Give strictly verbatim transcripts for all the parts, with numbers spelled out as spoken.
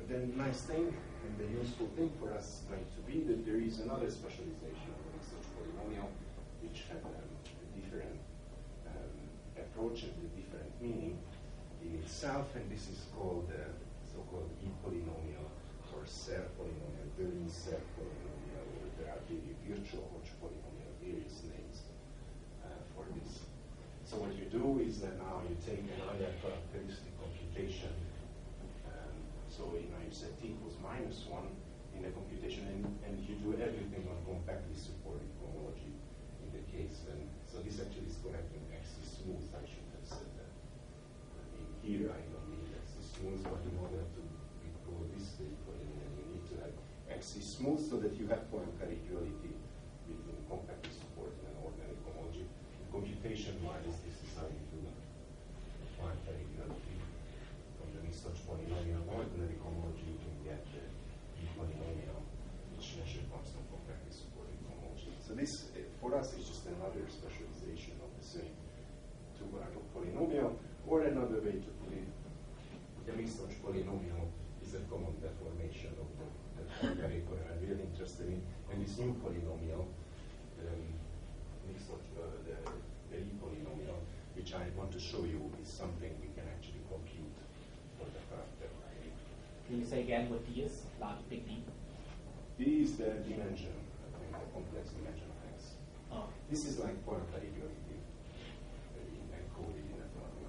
the nice thing and the useful thing for us is going to be that there is another specialization of the such polynomial which have um, a different um, approach and a different meaning in itself, and this is called the uh, so-called E-polynomial or Serre polynomial, Berlin-Serre polynomial, or there are the virtual Hodge polynomial, various names uh, for this. So what you do is that now you take another characteristic computation. Um, so you know you set t equals minus one in the computation, and, and you do everything on compactly supported homology in the case. And so this actually is correct in X is smooth. I should have said that. In here I don't need X is smooth, but in order to go this way, you need to have X is smooth so that you have Poincare equality between compactly supported and ordinary homology. Computation-wise, this is how you do Poincare equality. From the Misotch polynomial ordinary homology, you can get the E-polynomial, which measures constant compactly supported homology. So this, uh, for us, is just another specialization of the same two-variable polynomial, or another way to put it, the Misotch polynomial is a common deformation of the, the Poincare I'm really interested in, and this new polynomial, um, Misotch, uh, the the E-polynomial, which I want to show you is something we can actually compute for the character. Can you say again what D is? Large, big D? D is the dimension, I think, the complex dimension of X. Oh. This is like Poincare equality encoded in a formula.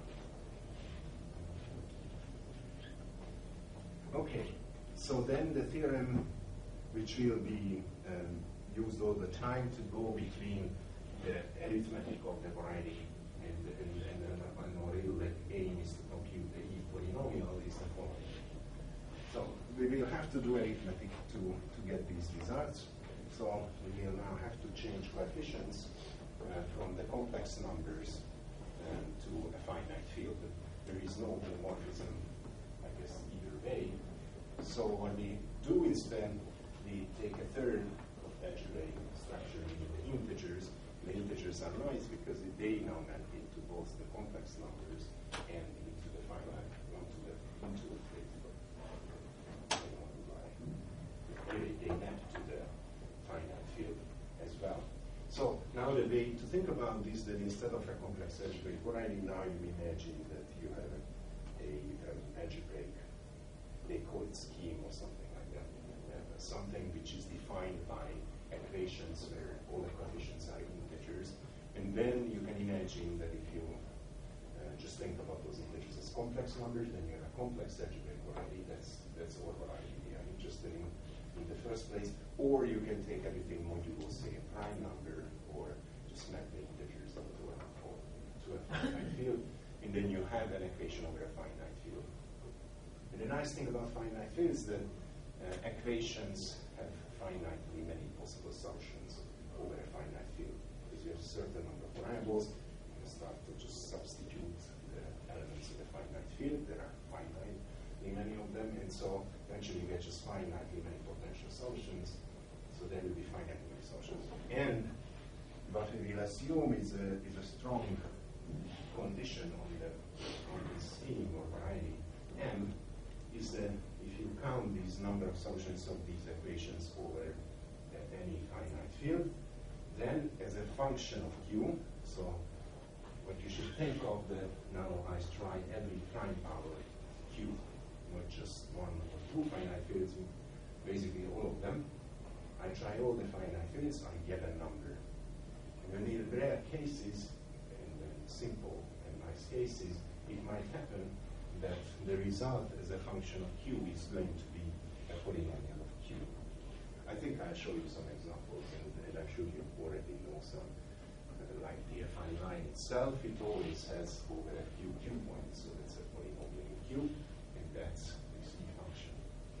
Okay, so then the theorem, which will be um, used all the time to go between the arithmetic of the variety and, and, and, and, and our real aim is to compute the E-polynomial is the following. So we will have to do arithmetic to, to get these results. So we will now have to change coefficients uh, from the complex numbers um, to a finite field. There is no homomorphism, I guess, either way. So what we do is then we take a third of algebraic structure in the integers. The integers are nice because they now map into both the complex numbers and into the finite, into the into the they, they map to the finite field as well. So now the way to think about this, that instead of a complex algebraic variety, now you imagine that you have a, a um, algebraic, they call it scheme or something like that. You have something which is defined by equations where all the coefficients are integers, and then you can imagine that if you uh, just think about those integers as complex numbers, then you have a complex algebraic variety. That's that's our variety we are interested in in the first place. Or you can take everything modulo, say a prime number, or just map the integers to a, to a finite field, and then you have an equation over a finite field. And the nice thing about finite fields is that uh, equations have finitely many possible solutions over a finite field. Because you have a certain number of variables, you can start to just substitute the elements of the finite field. There are finitely many of them, and so eventually you get just finitely many potential solutions. So there will be finitely many solutions. And what we will assume is a, is a strong condition on the on the scheme or variety M is that if you count these number of solutions of these equations over uh, any finite field, then as a function of Q, so what you should think of that now I try every prime power Q, not just one or two finite fields, basically all of them. I try all the finite fields, I get a number. And in rare cases, and simple and nice cases, it might happen that the result as a function of Q is going to be a polynomial of Q. I think I'll show you some examples, and, and I'm sure you already know some. Uh, like the affine line itself, it always has over a few Q points, so that's a polynomial in Q, and that's this E function.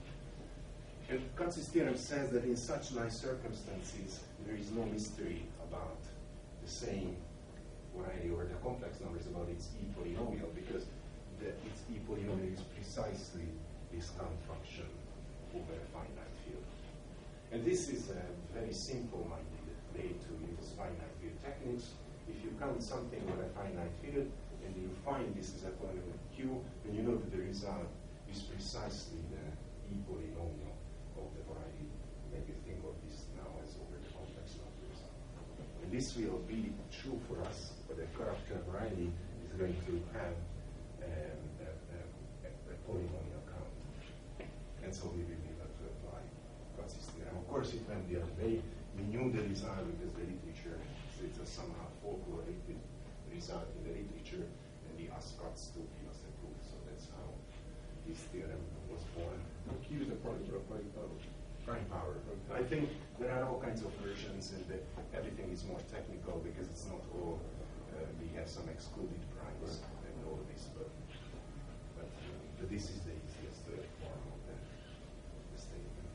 And Katz's theorem says that in such nice circumstances, there is no mystery about the same variety or the complex numbers about its E polynomial, because the, its E polynomial is precisely this count function over a finite field. And this is a very simple-minded way to use finite field techniques. If you count something over a finite field and you find this is a polynomial Q, then you know that the result is precisely the E polynomial of the variety, maybe think of this now as over the complex numbers. And this will be true for us, but the character variety is going to have um, a, a, a polynomial count. And so we will be able to apply Katsi's theorem. Of course, it went the other way. We knew the result because the literature, so it's a somehow folkloric result in the literature, and we asked Katz to give us a proof. So that's how this theorem was born. Q is the product of prime power. Prime power. I think there are all kinds of versions, and the, everything is more technical because it's not all. Uh, we have some excluded primes and all this, but but, uh, but this is the easiest uh, form of the, the statement.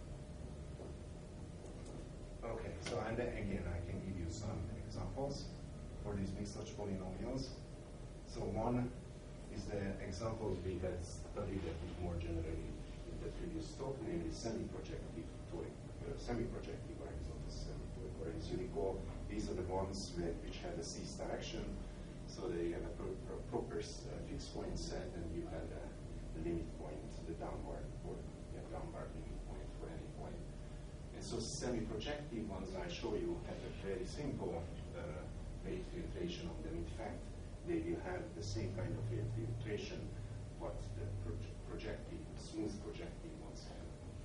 Okay, so and then again, I can give you some examples for these mixed Hodge polynomials. So one is the example we had studied a bit more generally in the previous talk, namely semi-projective toric, uh, semi-projective horizontal semi-toric. Or as you recall, these are the ones with, which have a cease direction, so they have a pro pro proper uh, fixed point set, and you have a, a limit point, the downward or yeah, downward limit point for any point. And so semi-projective ones I show you have a very simple uh, weight filtration on them. In fact, they will have the same kind of weight filtration what the pro projective, smooth projective ones have.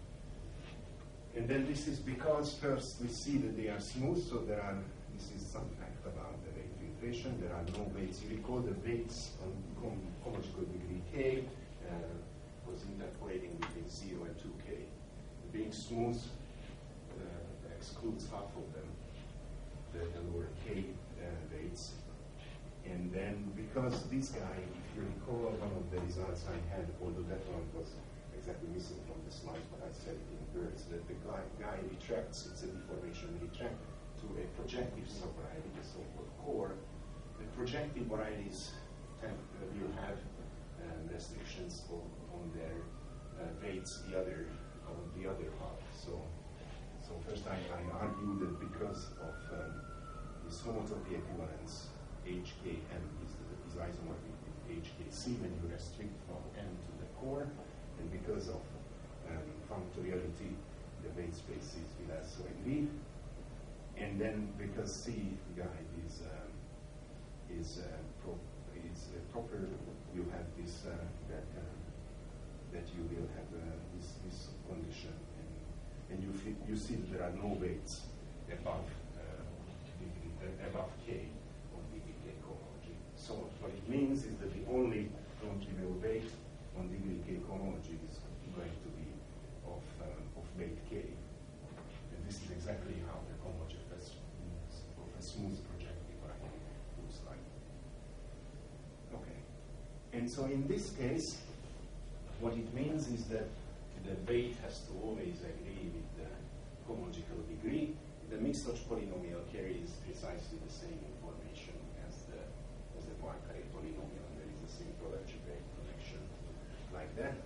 And then this is because first we see that they are smooth, so there are, this is some fact about the weight filtration. There are no weights. You recall the weights on homological degree K uh, was interpolating between zero and two K. Being smooth uh, excludes half of them, the, the lower K uh, weights. And then because this guy, if you recall one of the results I had, although that one was exactly missing from the slides, but I said it in words, that the guy, guy retracts, it's a deformation retract to a projective subvariety, the so-called core. The projective varieties tend, uh, will have um, restrictions on, on their uh, weights the other on the other half. So, so first I, I argue that because of um, this homotopy equivalence, H K M is, the, is isomorphic with H K C when you restrict from M to the core, and because of um, functoriality, the weight spaces will also agree. And then because C guide is um, is uh, pro is uh, proper, you have this uh, that uh, that you will have uh, this this condition, and and you fit, you see that there are no weights above uh, degree, uh, above K. So what it means is that the only non-trivial weight on degree K cohomology is going to be of, uh, of weight K. And this is exactly how the cohomology of a, of a smooth projective variety looks like. Okay. And so in this case, what it means is that the weight has to always agree with the cohomological degree. The mixed Hodge polynomial carries precisely the same information as the as the Poincare polynomial, and there is a simple algebraic connection like that.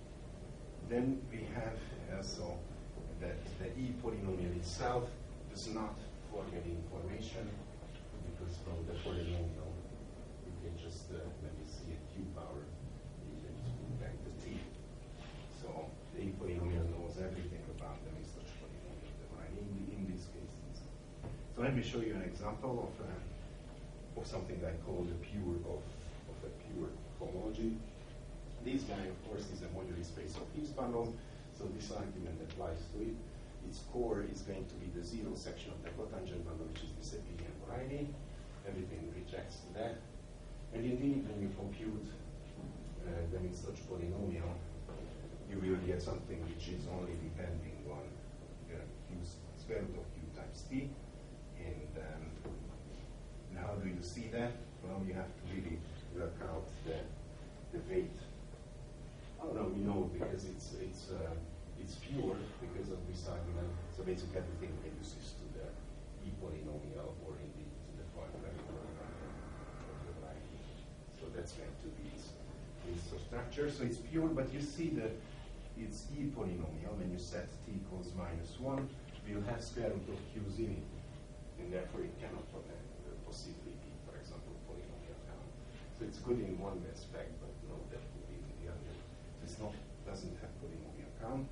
Then we have also that the E polynomial itself does not forget information, because from the polynomial you can just, uh, when you see a Q power, you can just put back the T. So the E polynomial knows everything about the mixed Hodge polynomial, the variety in, in these cases. So let me show you an example of uh, of something I call the pure of, of a pure homology. This guy, of course, is a modular space of Higgs bundles, so this argument applies to it. Its core is going to be the zero section of the cotangent bundle, which is this abelian variety. Everything retracts to that. And indeed, when you compute uh, the mixed Hodge polynomial, you will get something which is only depending on the Q square root of Q times T. And um, how do you see that? Well, you have to really work out the, the weight. Oh no, we know because it's it's uh, it's pure because of this argument. So basically, everything reduces to the E polynomial, or indeed to the Poincare polynomial of the variety. So that's going to be its, its structure. So it's pure, but you see that it's E polynomial. When you set T equals minus one, we'll have square root of Q's in it, and therefore it cannot protect. Possibly be, for example, polynomial count. So it's good in one aspect, but not that good in the other. So it's not doesn't have polynomial count.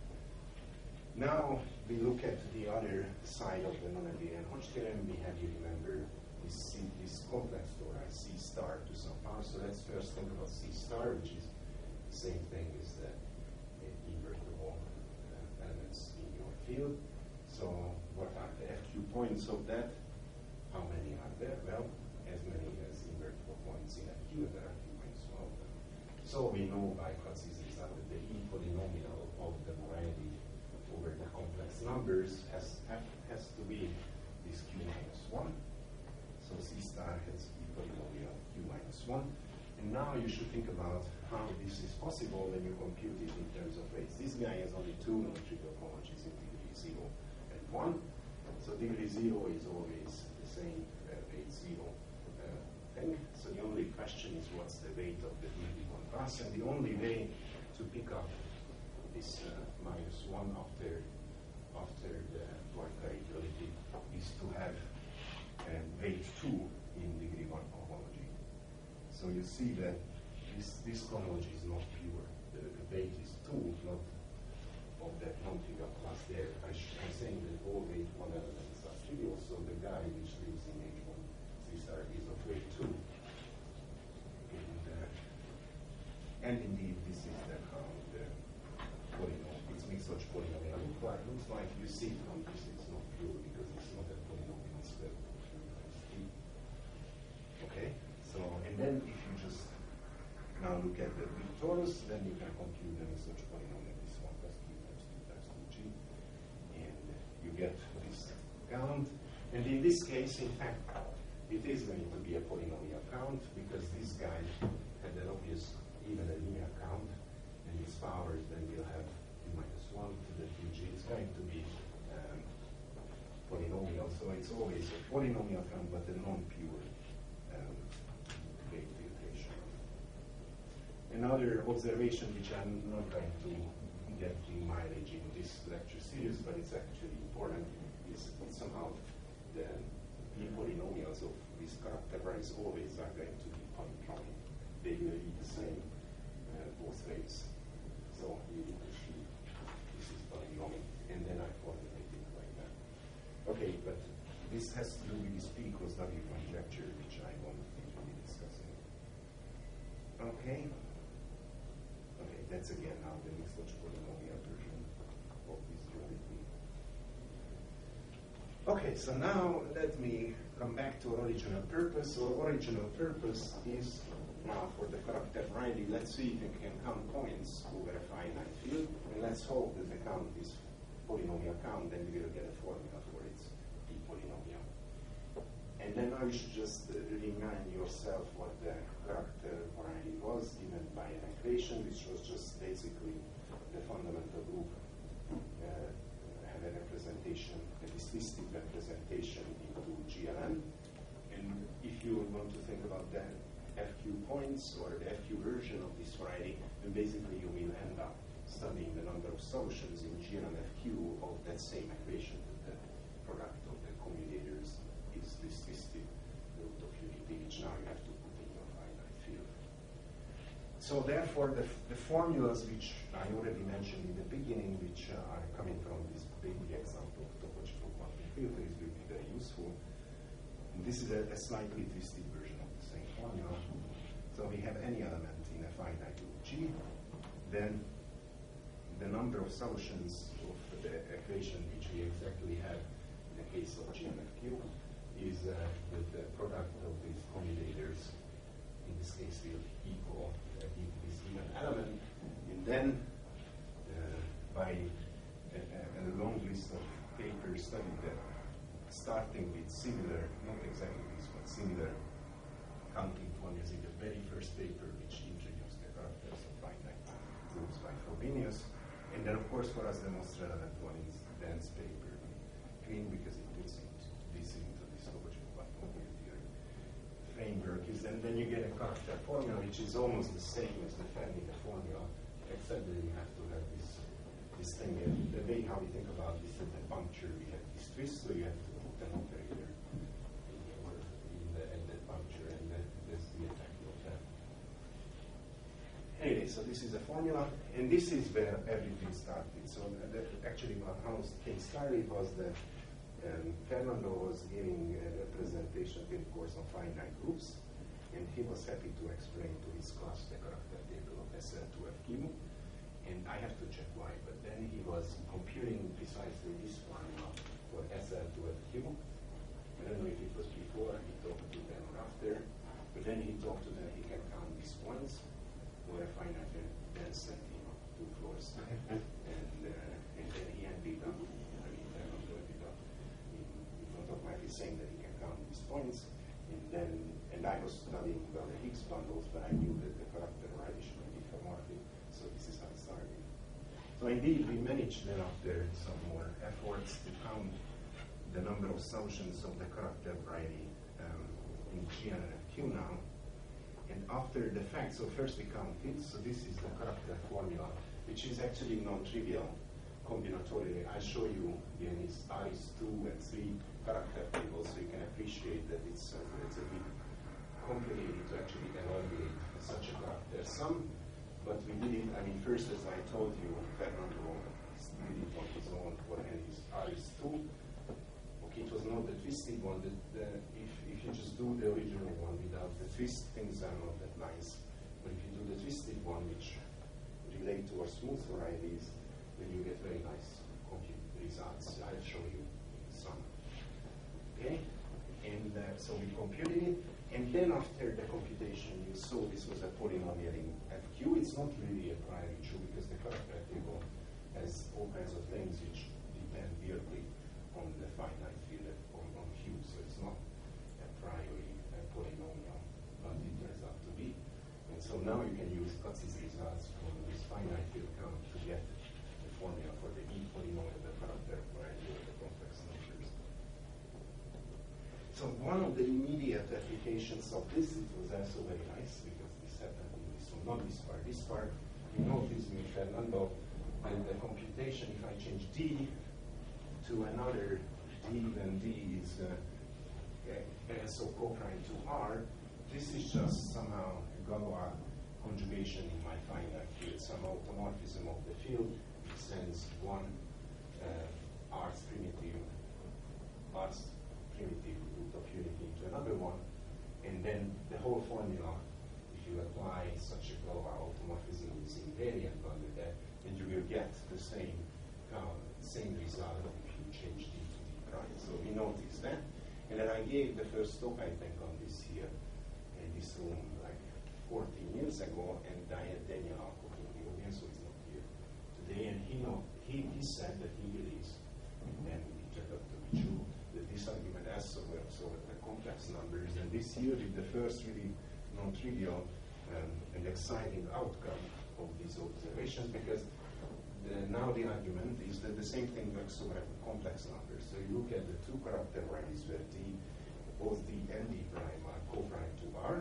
Now we look at the other side of the non-abelian Hodge theorem. We have, you remember, this, C, this complex tori C star to some power. So let's first think about C star, which is the same thing as the uh, invertible uh, elements in your field. So what are the F Q points of that? How many are there? Well, as many as invertible points in F Q, and there are Q minus one of them. So we know by Cauchy's result that the E polynomial of the variety over the complex numbers has have, has to be this Q minus one. So C star has E polynomial Q minus one. And now you should think about how this is possible when you compute it in terms of weights. This guy has only two non-trivial homologies in degree zero and one. So degree zero is always the same uh, weight zero uh, thing. So the only question is what's the weight of the degree one class, and the only way to pick up this uh, minus one after after the Poincare equality is to have uh, weight two in degree one homology. So you see that this this homology is not pure. The, the weight is two, not of that non-trivial class there. I sh I'm saying that all weight one elements are trivial, so the guy which lives in H one C star is of weight two. And, uh, and indeed, this is the how the polynomial, it's mixed such polynomial look like. Looks like you see from this it's not pure because it's not a polynomial square root of two times three. Okay, so and then if you just now look at the vectors, then you can compute them as such polynomial. This one plus q times two times two g, and you get this count. And in this case, in fact, it is going to be a polynomial count because this guy had an obvious even a linear count, and its powers then will have q minus one to the two g. It's going to be um, polynomial, so it's always a polynomial count, but a non-pure um, weight filtration. Another observation which I'm not going to get in mileage in this lecture series, but it's actually important, is that somehow the polynomials of this character rise always are going to be polynomial. They will be the same uh, both ways. So you need to see this is polynomial, and then I formulate it like that. Okay, but this has to do with this P equals W conjecture, which I won't be discussing. Okay. Okay, that's again now the mixed logic polynomial version of this duality. Okay, so now let me come back to original purpose. So original purpose is now for the character variety. Let's see if we can count points over a finite field, and let's hope that the count is polynomial count, then we will get a formula for its P polynomial. And then now you should just uh, remind yourself what the character variety was given by an equation, which was just basically the fundamental group uh, have a representation, a distinct representation into G L M. And if you want to think about the F Q points or the F Q version of this variety, then basically you will end up studying the number of solutions in G L M F Q of that same equation, that the product of the commutators is this twisted root of unity, which now you have to put in your finite field. So therefore, the, the formulas which I already mentioned in the beginning, which uh, are coming from this baby example of topological quantum filters, will be very useful. And this is a, a slightly twisted version of the same formula. So we have any element in a finite group G, then the number of solutions of the equation which we exactly have in the case of G M F Q is uh, that the product of these commutators in this case will equal uh, this given element, and then uh, by a, a long list of papers studied that starting with similar, not exactly this, but similar counting formulas in the very first paper which introduced the characters of finite groups by Frobenius. And then, of course, for us, the most relevant one is Dan's paper, Green, because it puts it, this into this topological quantum field theory framework. Is then, then you get a character formula which is almost the same as the Fermi formula, except that you have to have this this thing. And the way how we think about this is the puncture. We have this twist, so you have to put an operator in, your, in the, at that puncture, and that, that's the effect of that. Anyway, Okay, so this is a formula, and this is where everything started. So uh, that actually what how things started was that um, Fernando was giving a representative course on finite groups, and he was happy to explain to his class the character table of S L two F Q. And I have to check why, but then he was computing precisely this formula for S L two F Q. I don't know if it was before he talked to them or after, but then he talked to them, he can count these points for a finite dense set, you know, two floors. and, uh, and then he ended up, I mean, Fernando ended up in, in front of my saying that he can count these points. And then, and I was studying well the Higgs bundles, but I knew that the characterization would be homomorphic, so this is how it started. So indeed, we managed then after some more efforts to count the number of assumptions of the character variety um, in G N N F Q now. And after the fact, so first we counted, so this is the character formula, which is actually non-trivial combinatorially. I show you in these R is two and three character tables, so you can appreciate that it's, uh, it's a bit complicated to actually evaluate such a character sum. But we did it, I mean, first, as I told you, Fernando did it on his own for n is R is two. Okay, it was not the twisted one. The, the, if, if you just do the original one without the twist, things are not that nice. But if you do the twisted one, which relate to our smooth varieties, then you get very nice compute results. I'll show you some. Okay? And uh, so we computed it. And then after the computation, you saw this was a polynomial in F Q. It's not really a priori true because the character table has all kinds of things which depend weirdly on the finite field on, on Q. So it's not a priori a polynomial, but it turns out to be. And so now you can use Katz's results from this finite field count to get the formula for the E polynomial, the character variety of the complex numbers. So one of the immediate applications of this, it was also very nice because this happened in this one, not this part. This part, you notice with Fernando, and the computation, if I change D to another D, then D is uh, uh, so coprime to R, this is just somehow a Galois conjugation in my finite field, some automorphism of the field, which sends one uh, R's primitive, R's primitive root of unity into another one, and then the whole formula, if you apply such a Galois automorphism, is invariant under that, and you will get the same uh, same result if you change D to D prime. So we noticed that, and then I gave the first talk I think on this here in this room like fourteen years ago, and I had Daniel Alcock in the audience, so he's not here today, and he know he, he said that he believes, and it turned out to be true, that this argument has so well, so the complex numbers, and this yielded the first really non-trivial um, and exciting outcome of these observations, because the, now the argument is that the same thing works over complex numbers. So you look at the two character varieties where D, both D and D prime are coprime to R,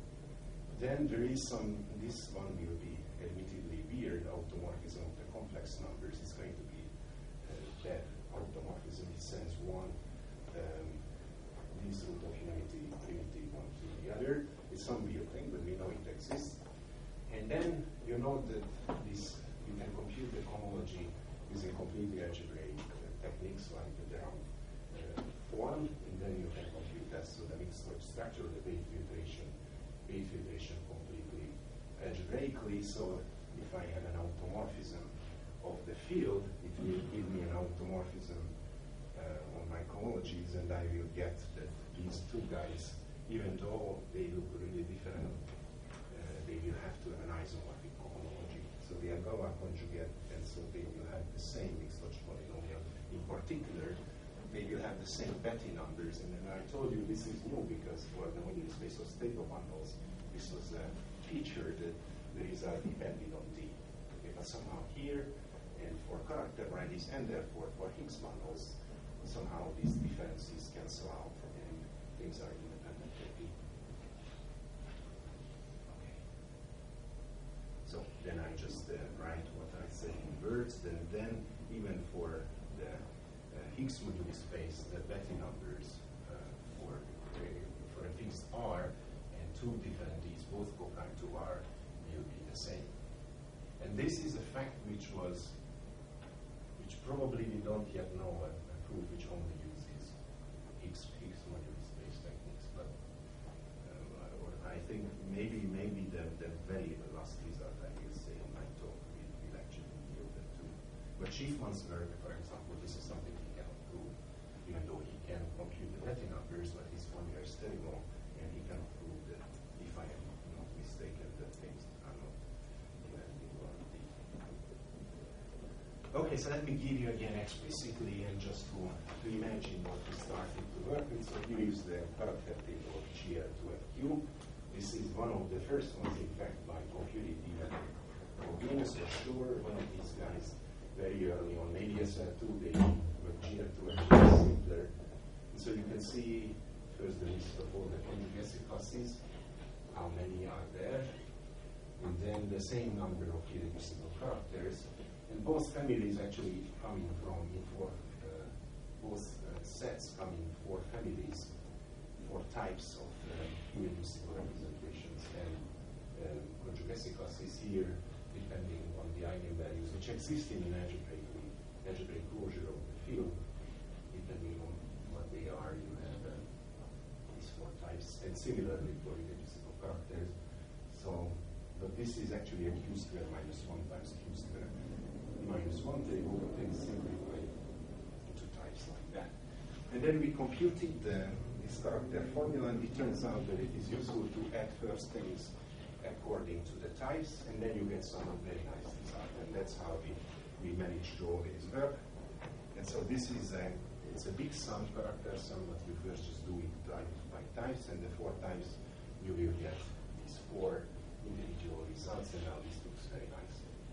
then there is some, this one will be admittedly weird automorphism of the complex numbers. It's going to be uh, that automorphism. It sends one um, this root of unity primitive one to the other. It's some weird thing, but we know it exists. And then you know that this, you can compute the homology using completely algebraic uh, techniques like the round uh, form, and then you can compute that, so the mixed structure of the Bayes filtration, Bayes filtration completely algebraically. So if I have an automorphism of the field, it will give me an automorphism uh, on my homologies, and I will get that these two guys, even though they look really different, they will have to have an isomorphic cohomology. So they are Galois conjugate, and so they will have the same mixed lodge polynomial. In particular, they will have the same Betti numbers. And then I told you this is new because for the modular space of stable bundles, this was a feature that the result depended on D. Okay, but somehow here, and for character varieties, and therefore for Higgs bundles, somehow these differences cancel out, and things are independent of D. So then I just uh, write what I say in words, and then even for the uh, Higgs modular space, the Betti numbers uh, for, uh, for a fixed R and two different D's, both coprime to R, will be the same. And this is a fact which was, which probably we don't yet know a, a proof which only uses Higgs, Higgs moduli space techniques. But uh, I think maybe maybe the, the very last result I will say in my talk will, will actually yield that too. But Schiefman's work, for example, this is something he cannot prove, even though he can compute the Reti numbers, but his formula is terrible, and he cannot prove that, if I am not mistaken, that things are not demanding one D. Okay, so let me give you again explicitly and just to, to imagine what we started to work with. So here is the character table of G L two F Q. This is one of the first ones, in fact, by computed even for Venus for sure. One of these guys very early on, maybe S L two, they were G L two F Q is simpler. And so you can see first the list of all the conjugacy classes, how many are there, and then the same number of irreducible characters. And both families actually coming from in four, uh, both uh, sets coming four families, four types of uh, irreducible representations, and uh, conjugacy classes here, depending on the eigenvalues which exist in an algebraic, algebraic closure of the field, depending on what they are, you have uh, these four types, and similarly for irreducible characters. So, but this is actually a q squared minus one times q squared minus one table, but then simplified into types like that. And then we computed the, this character formula, and it turns out that it is useful to add first things according to the types, and then you get some very nice result. And that's how we, we managed to always work. And so this is a, it's a big sum character sum, but you first just do it type by types, and the four types you will get these four individual results, and now this looks very nice.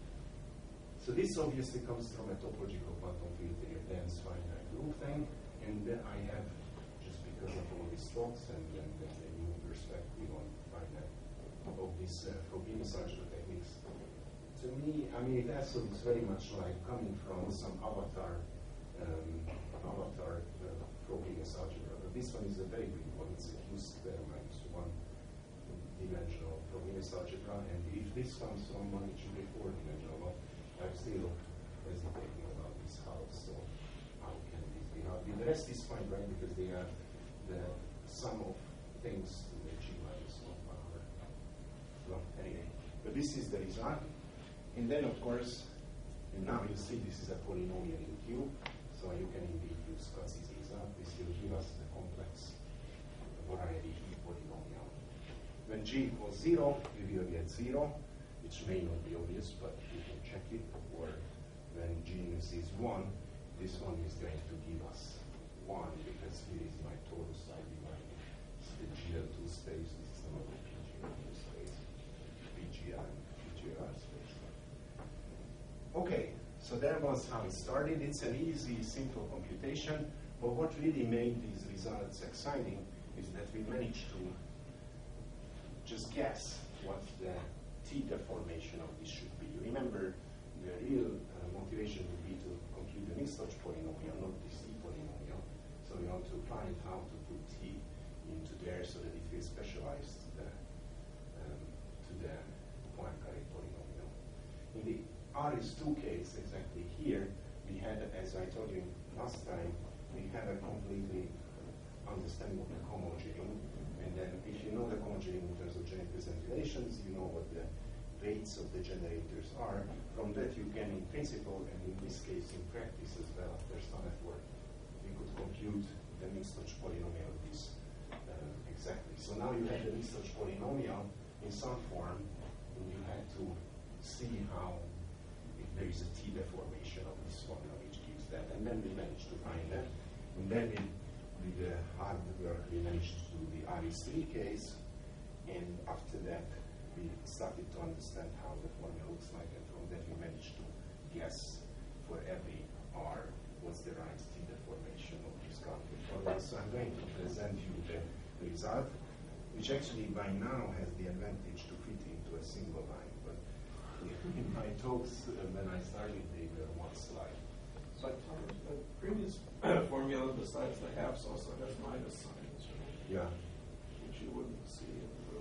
So this obviously comes from a topological quantum field theory, dense finite group thing, and then I have, just because of all these talks and then the new perspective on finite of this uh, Frobenius algebra techniques, to me, I mean, it also looks very much like coming from some avatar, um, avatar uh, Frobenius algebra. But this one is a very big one. It's a q squared minus one dimensional Frobenius algebra, and if this comes from one, it should be four dimensional. Well, I'm still hesitating about this house, so how can this be how? The rest is fine, right? Because they are the sum of things to the G minus one power. Well, anyway, but this is the result. And then, of course, and now you see this is a polynomial in Q, so you can indeed use Cauchy's result. This will give us the complex variety polynomial. When G equals zero, you will get zero, which may not be obvious, but you can check it. Or when genus is one, this one is going to give us one, because here is my torus I divided. It's the G L two space, this is another P G L two space, P G R, P G R space. Okay, so that was how it started. It's an easy, simple computation, but what really made these results exciting is that we managed to just guess what the T deformation of this should be. You remember, the real uh, motivation would be to compute the Misloch polynomial, not this T polynomial. So we want to find how to put T into there so that it will specialize to the, um, to the Poincare polynomial. In the R is two case, exactly here, we had, as I told you last time, we had a completely understanding of the cohomogene. And then if you know the cohomogene in terms of generators and relations, you know what the weights of the generators are. From that you can, in principle, and in this case in practice as well, after some effort, we could compute the Misloch polynomial of this uh, exactly. So now you have the Misloch polynomial in some form, and you had to see how, if there is a T deformation of this formula which gives that. And then we managed to find that. And then we, with the hard work, we managed to do the R is three case, and after that, we started to understand how the formula looks like, and from that we managed to guess for every R what's the right T deformation of this counting formula. So I'm going to present you the result, which actually by now has the advantage to fit into a single line. But in my talks, uh, when I started, they were one slide. But the previous formula, besides the halves, also has minus signs, right? Yeah. Which you wouldn't see in the room.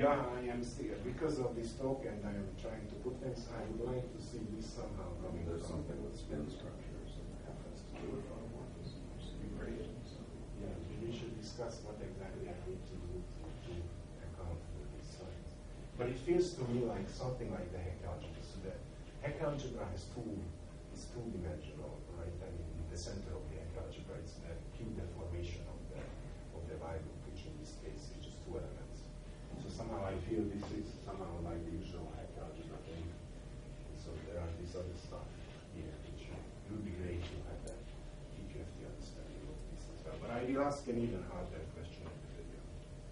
Yeah, I am still, because of this talk and I am trying to put things, I would like to see this somehow I coming mean, there's from. something with spin structures and how that's to do with automorphism, which would be great. So, Yeah, we should discuss what exactly I need to do to, to account for these signs. But it feels to me like something like the Hecke algebra. So the Hecke algebra has two, is two-dimensional, right? I mean, in the center of the Hecke algebra is the Q deformation of the of the variable, which in this case is just two elements. So somehow I feel this is somehow like the usual Hecke algebra thing. So there are this other stuff here, which would be great to have that if you have the understanding of this as well. But I will ask an even harder question in the video.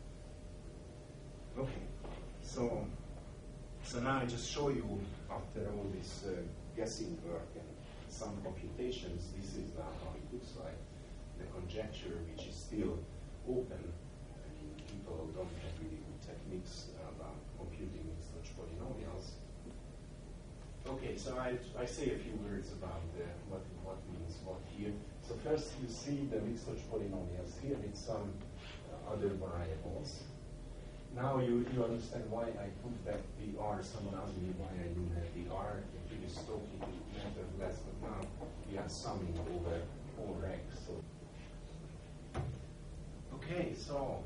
Okay, so so now I just show you after all this uh, guessing work and some computations, this is now how it looks like. The conjecture, which is still open. I mean, people don't have really good techniques about computing such polynomials. Okay, so I, I say a few words about the, what, what means what here. So first you see the mixed polynomials here with some uh, other variables. Now you, you understand why I put back the R. Someone asked me why I didn't have the R. The previous talk it mattered less, but now we are summing over all X. So okay, so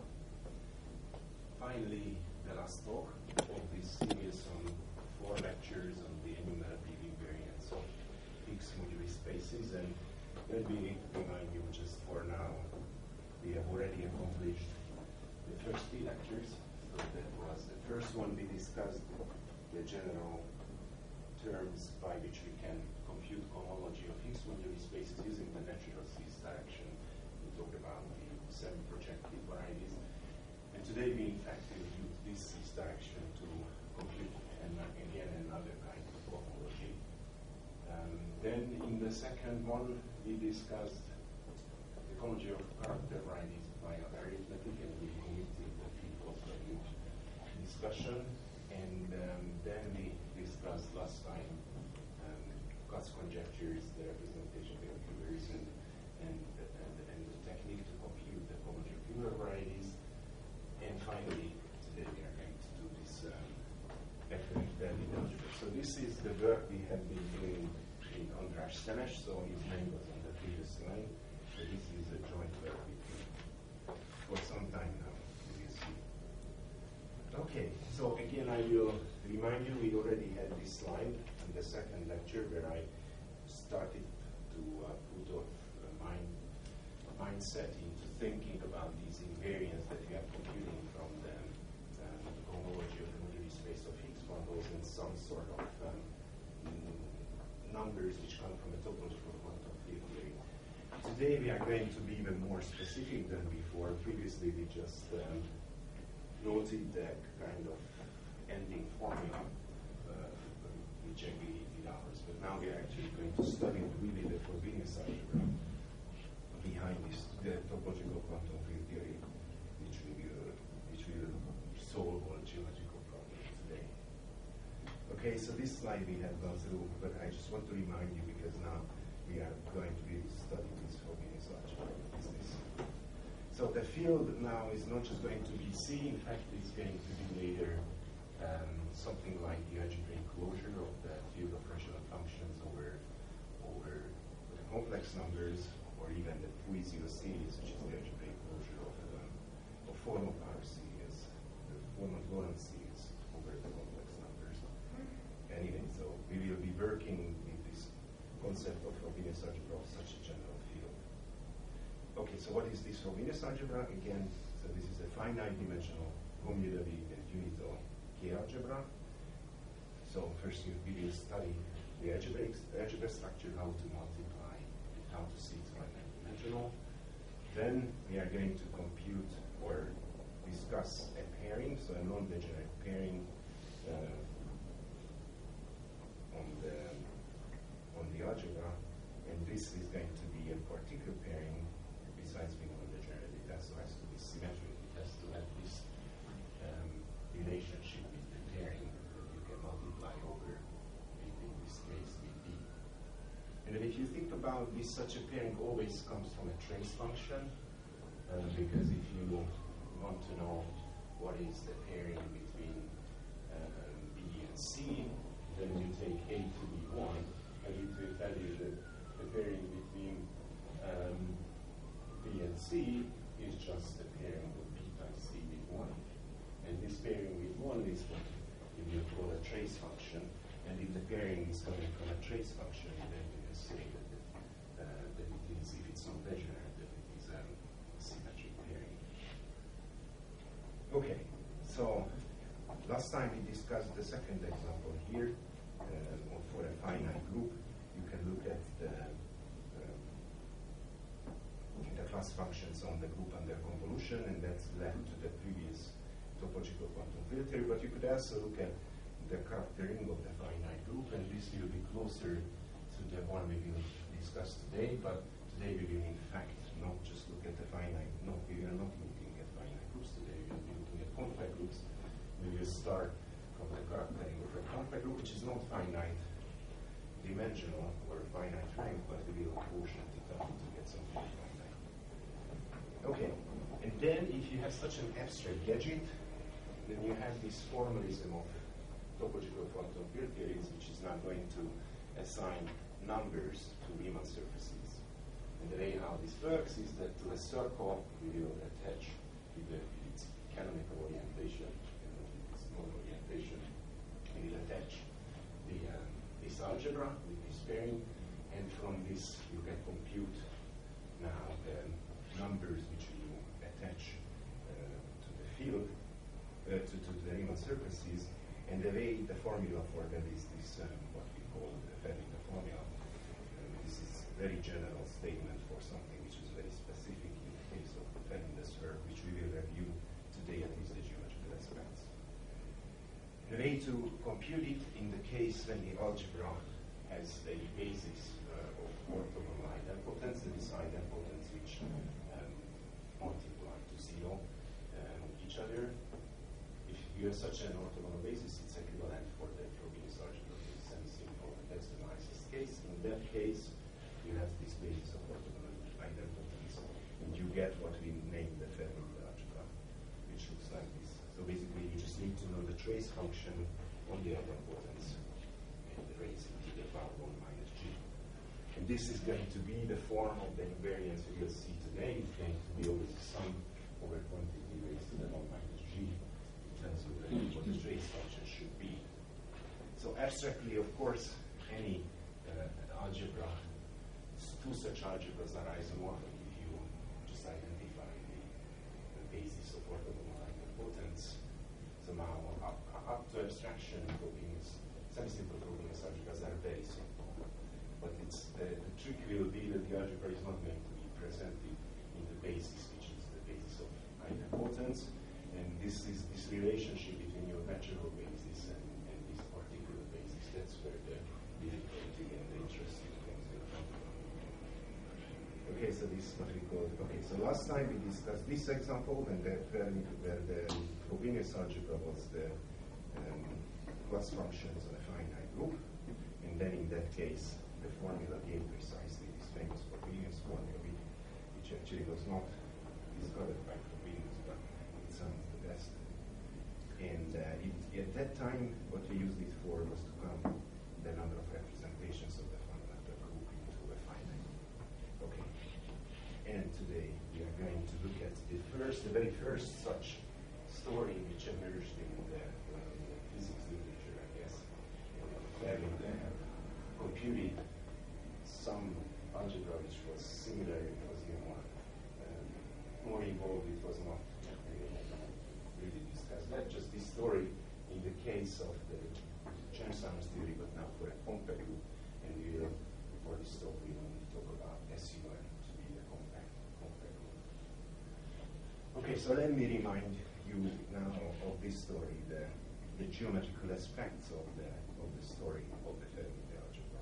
finally the last talk of this series on four lectures on the enumerative invariance of Higgs moduli spaces, and let me remind you just for now, we have already accomplished the first three lectures. So that was the first one. We discussed the general terms by which we can compute cohomology of Higgs moduli spaces using the natural C's direction. We talked about the semi-projective varieties. And today we in fact will use this C's direction to compute and again another kind of cohomology. Um, then in the second one we discussed the cohomology of character varieties by arithmetic, and we committed the people for the discussion. And um, then we discussed last time um, Gauss conjectures, the representation of Eulers, and, and, and, and the technique to compute the cohomology of Euler varieties. And finally, today we are going to do this um, vector embedded algebra. So this is the work we have been doing in András Szenes, so his name was on the previous slide. So this is a joint work with him for some time now, you will see. Okay, so again I will remind you, we already had this slide in the second lecture where I started to uh, put off uh, mind, mindset into thinking about these invariants that we are computing from the um, cohomology of the moduli space of Higgs bundles and some sort of um, numbers which come from a topological quantum field theory. Today we are going to be even more specific than before. Previously we just um, noted the kind of ending formula uh, which agreed with ours, but now we are actually going to study really the Frobenius algebra behind this, the topological quantum field theory, which will, which will solve all geometrical problems today. Okay, so this slide we have gone through, but I just want to remind you because now we are going to be studying this Frobenius algebra. What is this? So the field now is not just going to be C, in fact it's going to be later um, something like the algebraic closure of the field of rational functions over, over the complex numbers, or even the Puisio series, which is the algebraic closure of the of formal power series, the formal Lorentz series over the complex numbers. Anyway, so we will be working with this concept of Frobenius algebra of such a general field. Okay, so what is this Frobenius algebra? Again, so this is a finite dimensional cumulative and unital K algebra. So first you, we will study the algebraic algebra structure, how to multiply, how to see it's finite dimensional. Then we are going to compute or discuss a pairing, so a non-degenerate pairing uh, on the on the algebra, and this is going to be a particular pairing. Besides being non-degenerate, it also has to be symmetric. It has to have this um, relationship with the pairing that you can multiply over, in this case, with B. And if you think about this, such a pairing always comes from a trace function, uh, because if you want to know what is the pairing between will call a trace function, and if the pairing is coming from a trace function, then you can say that, it, uh, that it is, if it's not degenerate, that it is a symmetric pairing. Okay, so last time we discussed the second example here. Uh, for a finite group, you can look at the, um, the class functions on the group under convolution, and that's led to the previous topological quantum field theory. But you could also look at the character ring of the finite group, and this will be closer to the one we will discuss today. But today we will in fact not just look at the finite. No, we are not looking at finite groups today. We will be looking at compact groups. We will start from the character ring of a compact group, which is not finite dimensional or finite ring, but we will quotient it up to get something finite. Okay, and then if you have such an abstract gadget, then you have this formalism of topological quantum field theories, which is now going to assign numbers to Riemann surfaces. And the way how this works is that to a circle we will attach with, the, with its canonical orientation, and with its node orientation, we will attach the, um, this algebra with this pairing, and from this you can compute now the numbers which you attach uh, to the field, uh, to, to the Riemann surfaces. And the way the formula for that is this, um, what we call the Federica formula. Um, this is a very general statement for something which is very specific in the case of Federica's curve, which we will review today, at least the geometrical aspects. The way to compute it in the case when the algebra has a basis uh, of orthogonal idempotence, that is idempotence which um, multiply to zero um, each other. If you have such an orthogonal basis, it's equivalent for the Frobenius algebra to semi-simple, and that's the nicest case. In that case, you have this basis of orthogonal idempotence, and you get what we named the Federica algebra, which looks like this. So basically, you just need to know the trace function on the idempotence and raise it to the power one minus g. And this is going to be the form of the invariance we will see today. It's going to be always a sum over quantity raised to the one minus g. Tells you what the trace function should be. So abstractly, of course, any uh, algebra, two such algebras are isomorphic if you just identify the, the basis of orthogonal idempotence. So now, up, up to abstraction, Frobenius, semi-simple Frobenius algebras are very simple. But it's, uh, the trick will be that the algebra is not going to be presented in the basis, which is the basis of idempotence. And this is this relationship between your natural basis and, and this particular basis. That's where the difficulty and the interesting things will come from. Okay, so this is what we call. Okay, so last time we discussed this example, and that where, where the Frobenius algebra was the um, class functions on a finite group, and then in that case, the formula gave precisely this famous Frobenius formula, which actually was not discovered by Frobenius, but sounds the best. And uh, it, at that time, what we used it for was to count the number of representations of the fundamental group into a finite. Okay. And today we are going to look at the first, the very first such story which emerged in the, uh, in the physics literature, I guess, having uh, computed some algebra which was similar, it was even more, um, more involved, it was not really discuss that. Just this story in the case of the Chern-Simons theory, but now for a compact group. And we will, for this talk, we will talk about S U N to be a compact, compact group. Okay, so let me remind you now of this story, the, the geometrical aspects of the of the story of the Federica algebra.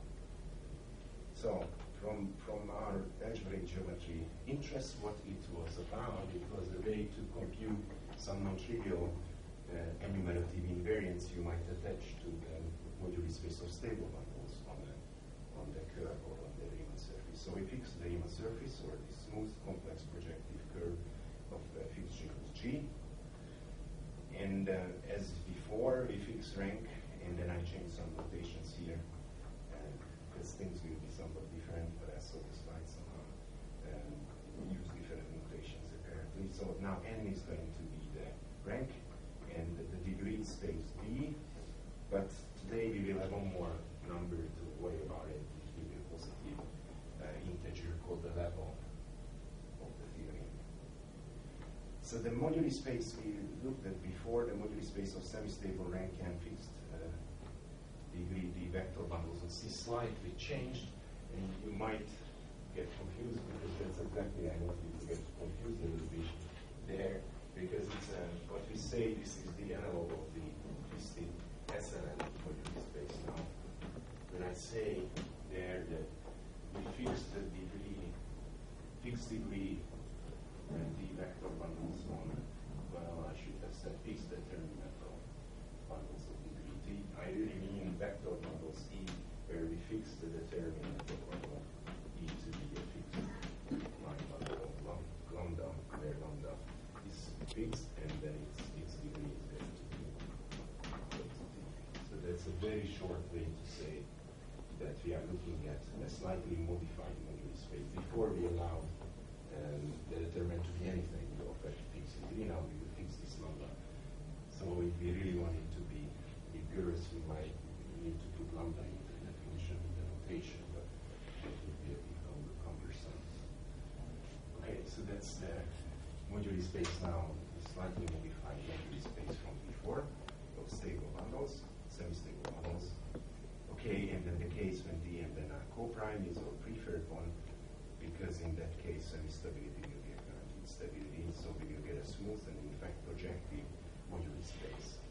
So, from from our algebraic geometry interest, what it was about, it was a way to compute some non-trivial uh, enumerative invariants you might attach to the moduli space of stable bundles on the on the curve or on the Riemann surface. So we fix the Riemann surface, or the smooth complex projective curve of uh, fixed G equals G. And uh, as before, we fix rank, and then I change some notations here, because things will be somewhat different, but I saw the slide somehow um, use different notations apparently. So now n is going to be the rank, and the, the degree stays b, But today we will have one more number to worry about it, which will be a positive uh, integer called the level of the theorem. So the moduli space we looked at before, the moduli space of semi-stable rank and fixed uh, degree D vector bundles is slightly changed, and you might get confused because that's exactly I want you to get confused a little bit there, because it's uh, what we say this is the analog of the implicit S N N moduli space. Now, when I say there that we fix the degree, fixed degree and the vector bundles on, well, I should have said fixed determinant bundles of degree T. I really mean vector bundles E, where we fix the determinant of bundle E to be a fixed line bundle of lambda, where lambda is fixed, and then its, its degree is going to be positive. So that's a very short way to say that we are looking at a slightly modified moduli space. Before we allowed um, the determinant to be anything, we offered fixed degree, now we will fix this lambda. So if we really want it to be rigorous, we might need to put lambda into the definition, in the notation, but it would be a bit cumbersome. Okay, so that's the moduli space now, slightly modified moduli space from before, of stable bundles, semi-stable bundles. Okay, and then the case when D and then a co-prime is our preferred one, because in that case semi-stability will get guaranteed stability, so we will get a smooth and in fact projective moduli space.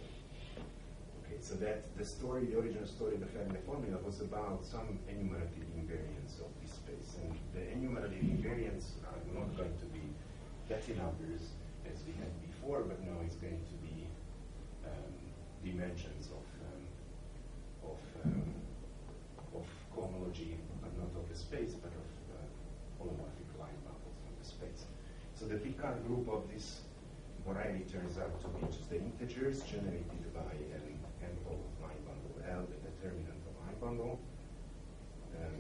Okay, so that the story, the original story of the Fermi formula was about some enumerative invariance of this space, and the enumerative invariance are not going to be petty numbers as we had before, but now it's going to be um, dimensions of um, of um, of cohomology, but not of the space, but of uh, holomorphic line bundles of the space. So the Picard group of this variety turns out to be just the integers generated by an envelope of line bundle L, the determinant of line bundle. Um,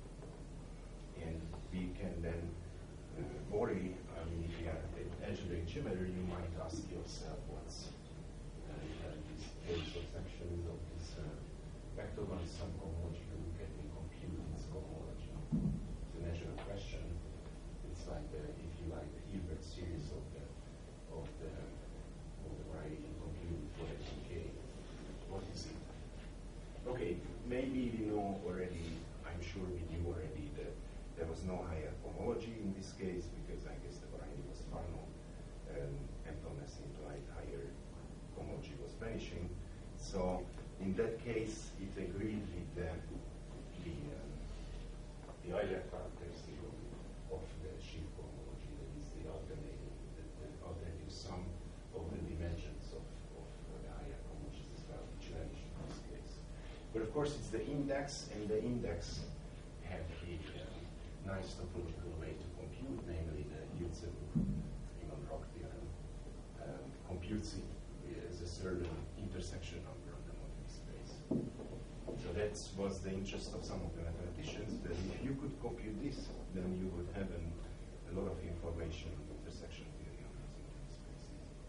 and we can then uh, worry, I mean, if you are an algebraic geometer, you might ask yourself what's uh, these various sections of this uh, vector one is some cohomology, who can we compute its cohomology? It's a natural question. It's like, the, if you like, the Hilbert series of the of the of the variety you compute for F C K. What is it? Okay, maybe we know already, I'm sure we knew already that there was no higher cohomology in this case, because I guess the variety was final. Um, emptiness implied higher cohomology was vanishing. So in that case, it agreed with the the, um, the Euler characteristic of, of the sheaf cohomology, that is the alternating, the, the alternative sum of the dimensions of, of the higher cohomologies as well, which vanish in this case. But of course, it's the index, and the index had a um, nice topological way to compute, namely the Yudzev-Riemann-Roch theorem um, computes it as a certain intersection number on the moduli space. So that was the interest of some of the mathematicians, that if you could compute this, then you would have an, a lot of information on the intersection theory on these moduli spaces.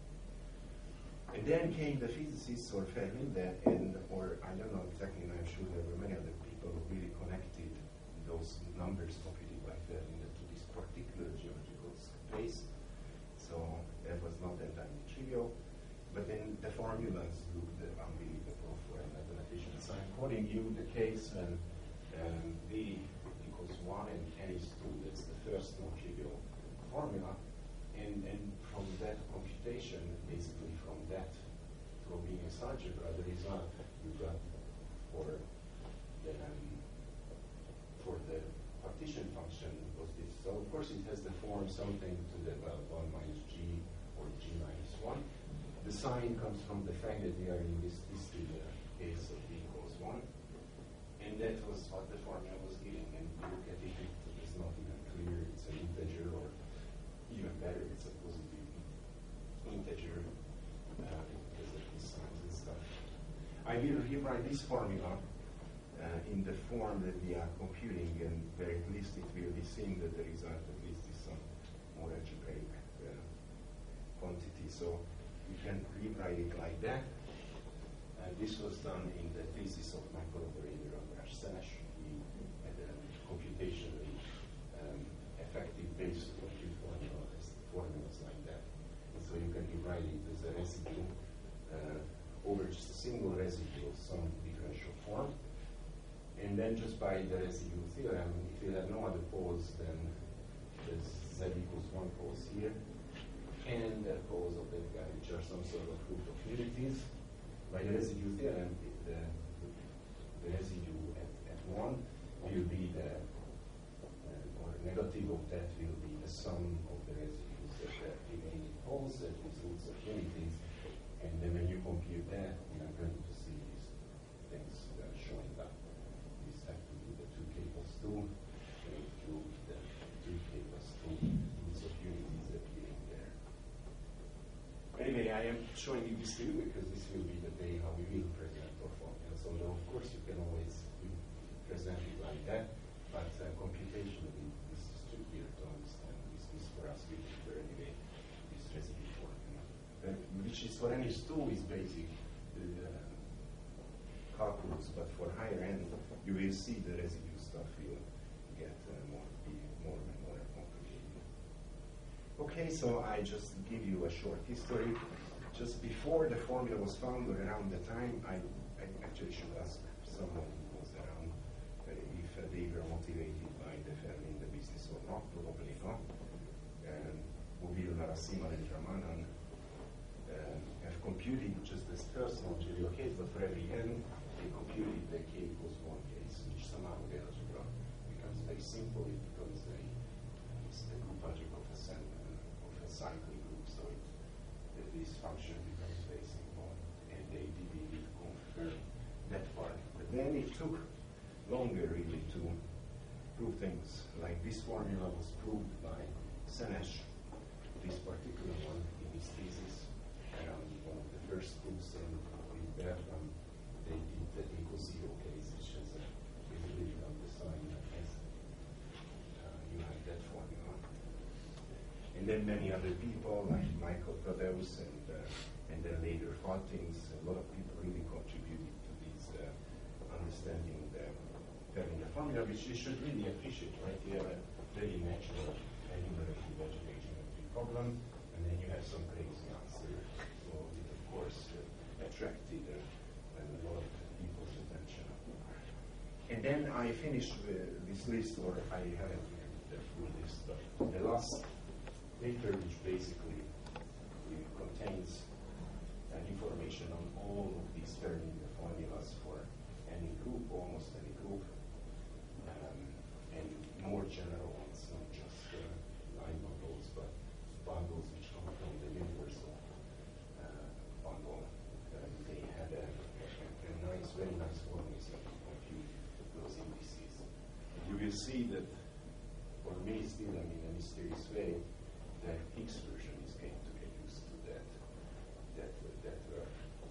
And then came the physicists, or Verlinde, and or I don't know exactly, and I'm sure there were many other people who really connected those numbers computed by Verlinde to this particular geometrical space. So that was not entirely trivial. But then the formulas looked unbelievable for a mathematician. So I'm quoting you the case when um, V equals one and N is two. That's the first non-trivial formula. And, and from that computation, basically from that Frobenius algebra, the result you got for the, um, for the partition function was this. So of course it has the form something to the, well, one minus G or G minus one. The sign comes from the fact that we are in this discrete uh, case of V equals one. And that was what the formula was giving. And you look at it, it's not even clear. It's an integer, or even better, it's a positive integer uh, because of these signs and stuff. I will rewrite this formula uh, in the form that we are computing, and where at least it will be seen that the result at least is some more algebraic uh, quantity. So you can rewrite it like that, and this was done in the thesis of my collaborator András Szenes. He had a computationally um, effective base to compute formulas, formulas like that. And so you can rewrite it as a residue uh, over just a single residue of some differential form. And then just by the residue theorem, if you have no other poles, then there's z equals one poles here, and the poles of that guy, which are some sort of root of unities. By the residue theorem, the, the residue at, at one will be the, uh, or negative of that will be the sum of the residues that have remaining poles, that is roots of unities. And then when you compute that, you are going to see these things that are showing up. These have to be the two k plus two, and include the three k plus two roots of unities appearing there. Anyway, I am showing you this to you because this will be the way how we will present our formulas. Although, of course, you can always present it like that, but uh, computationally, this is trickier to understand. This is for us, we prefer anyway this residue formula, uh, which is for N H two is basic uh, calculus, but for higher end, you will see the residue stuff will get uh, more, be more and more complicated. Okay, so I just give you a short history. Just before the formula was found, or around the time, I, I actually should ask someone who was around uh, if uh, they were motivated by the Fermi in the business or not. Probably not. Um, Mobil, Narasimhan, and Ramanan uh, have computed just this personal trivial case, but for every n, they computed the k equals one case, which somehow the algebra becomes very simple. It becomes very, it's the group algebra of a, sen, uh, of a cyclic group, so it, that this function becomes very simple, and they did confirm that part. But then it took longer really to prove things. Like this formula was proved by Szenes, this particular one in his thesis, around one of the first proofs, and with Bertram, they did the equal zero case, which has a visibility on the sign as uh, you have that formula. And then many other people, like Michael Tadeus and uh, and then later Faltings, a lot of people really contributed to this uh, understanding the having the formula, which you should really appreciate, right? You have a very natural enumerative algebraic geometry problem, and then you have some crazy answer. So it, of course, uh, attracted uh, a lot of people's attention. And then I finished uh, this list, or I haven't the full list, but the last paper, which basically uh, contains uh, information on all of these Fermi formulas for any group, almost any group, um, and more general ones, not just uh, line bundles, but bundles which come from the universal uh, bundle. Uh, they had a, a, a nice, very nice formulas that compute those indices. And you will see that, for me, still, I mean, in a mysterious way, the Higgs version is going to get used to that. That that work.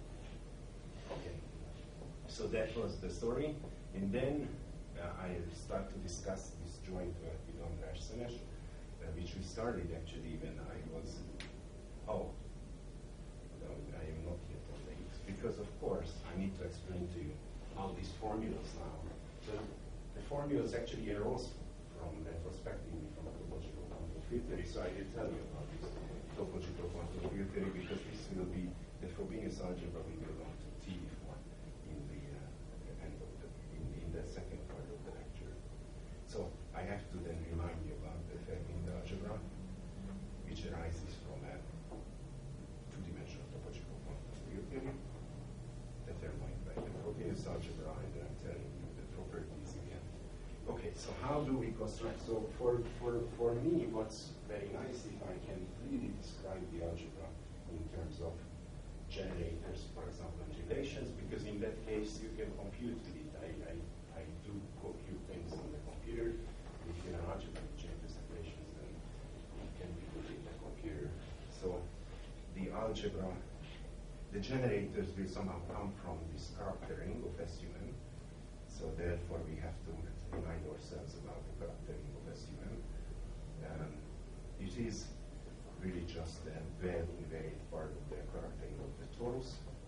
Okay. So that was the story, and then uh, I start to discuss this joint work with András Szenes, uh, which we started actually when I was. Oh, no, I am not yet on the Higgs, because of course I need to explain to you how these formulas now. So the formulas actually arose from retrospectively from topological quantum field theory. So I will tell you about this topological quantum field theory because this will be the Frobenius algebra we will go to T for in the uh, end of the in, in the second part of the lecture. So I have to then remind you about the Fermi algebra, which arises from a two-dimensional topological quantum field theory determined by the Frobenius algebra, and I'm telling you the properties again. Okay, so how do we construct? So for, for, for me, what's very nice if I can really describe the algebra in terms of generators, for example, and relations, because in that case you can compute with it. I, I, I do compute things on the computer. If you're an algebra with generators and relations, then it can be put in the computer. So the algebra, the generators will somehow come from this character ring of S U M. So therefore we have to remind ourselves about the charactering of S U M. Um, it is really just a very invariant part of the charactering of the torus.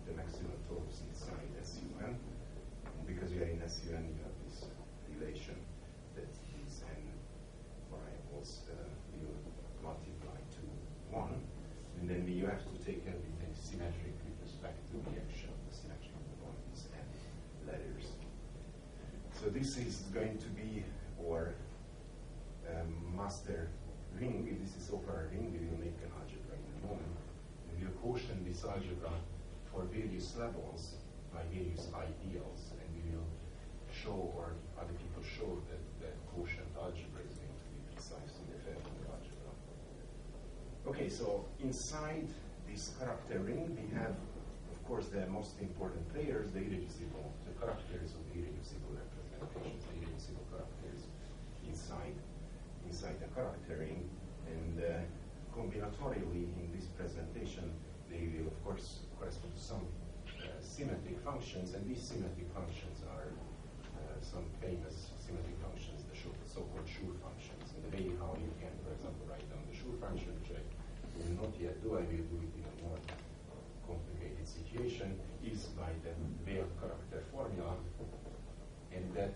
the maximum torus inside S U N. And because you are in S U N, you have this relation that these n variables uh, will multiply to one. And then you have to take everything symmetric with respect to the action of the symmetric on these n letters. So this is going to be our um, master ring. This is so far a ring. We will make an algebra in a moment. We will quotient this algebra for various levels by various ideals, and we will show, or other people show, that the quotient algebra is going to be precisely the Federing algebra. Okay, so inside this character ring, we have, of course, the most important players, the irreducible, the characters of the irreducible representations, the irreducible characters inside inside the character ring, and uh, combinatorially in this presentation, they will, of course, correspond to some uh, symmetric functions, and these symmetric functions are uh, some famous symmetric functions, the so-called Schur functions. And the way how you can, for example, write down the Schur function, which I will not yet do, I will do it in a more complicated situation, is by the Weyl character formula, and that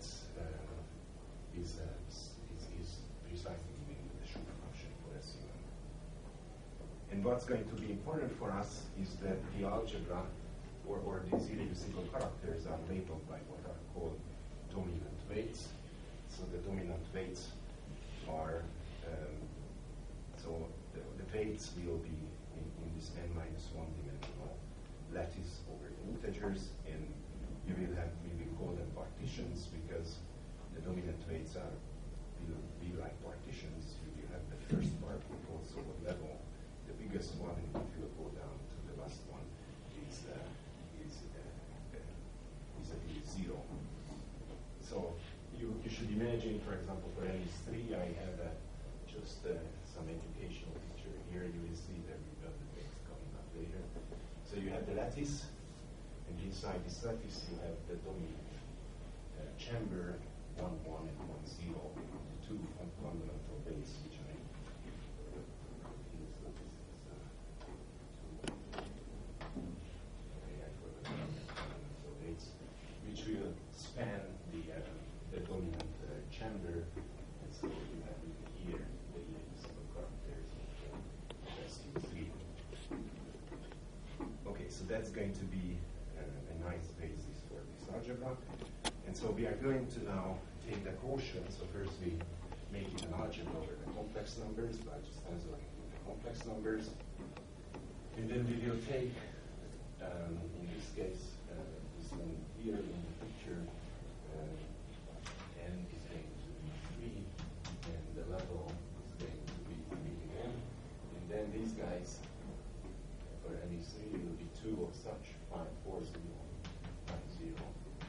uh, is, uh, is, is precisely giving the Schur function for S U N. And what's going to be important for us is that the algebra, or, or these irreducible characters, are labeled by what are called dominant weights. So the dominant weights are, um, so the, the weights will be in, in this n minus one dimensional lattice over the integers, and you will have, we will call them partitions, because the dominant weights are will be like partitions. You will have the first part with also a level. The biggest one, and it will go down to the last one, is uh, is uh, uh, is, uh, is zero. So you, you should imagine, for example, for N is three, I have uh, just uh, some educational picture here. You will see that we've got the things coming up later. So you have the lattice, and inside this lattice you have the dominant uh, chamber, one, one, and one, zero, two fundamental weights, which I which will span the, uh, the dominant uh, chamber, and so you have here the irreducible characters of S U three. Okay, so that's going to be uh, a nice basis for this algebra. And so we are going to now take the quotient. So first we make it an algebra over the complex numbers by just translating the complex numbers. And then we will take, um, in this case, uh, this one here in the picture, uh, n is going to be three, and the level is going to be three again. And then these guys, for n is three, will be two of such, five, four, zero, five, zero.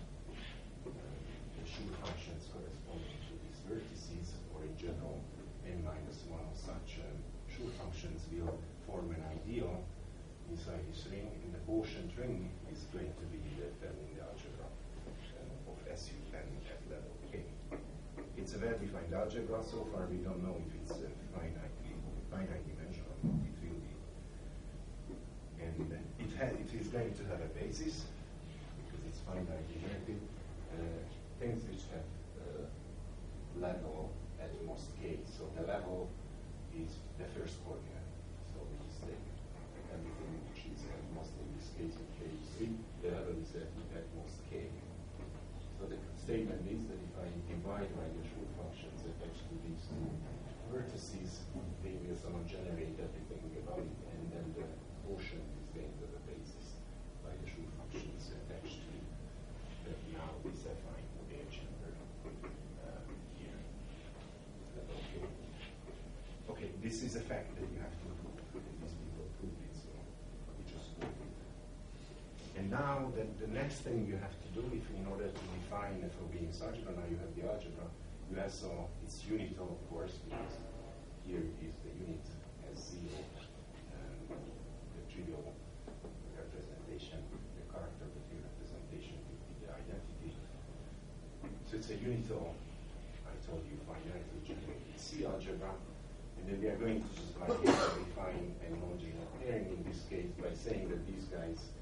The Schur functions corresponding to these vertices, or in general, n minus one of such um, Schur functions will form an ideal inside this ring, and the quotient ring is going to be the Federing algebra uh, of S U N at level K. It's a well-defined algebra. So far, we don't know if it's uh, finite, finite dimensional. It will be, and uh, it has, it is going to have a basis because it's finite generated. Uh, things which have uh, level at most K. So the level is the first coordinate. So we just take everything which is at most, in this case in K three, the level is at, at most K. So the statement is that if I divide by the Schur functions attached to these two vertices, they will somehow generate everything about it, and then the quotient is going to the basis by the Schur functions attached to that now is affine Weyl chamber uh, here. Okay. Okay, this is a fact that you have to prove, and these people proved it, so we just prove it. And now the, the next thing you have to do, if in order to define a Frobenius algebra, now you have the algebra, you have so it's unital, of course, because here is the unit as zero, um, the trivial representation, the character of the representation will be the identity. So it's a unital, I told you, finitely generated C algebra. And then we are going to just like define a non-zero pairing in this case by saying that these guys, it's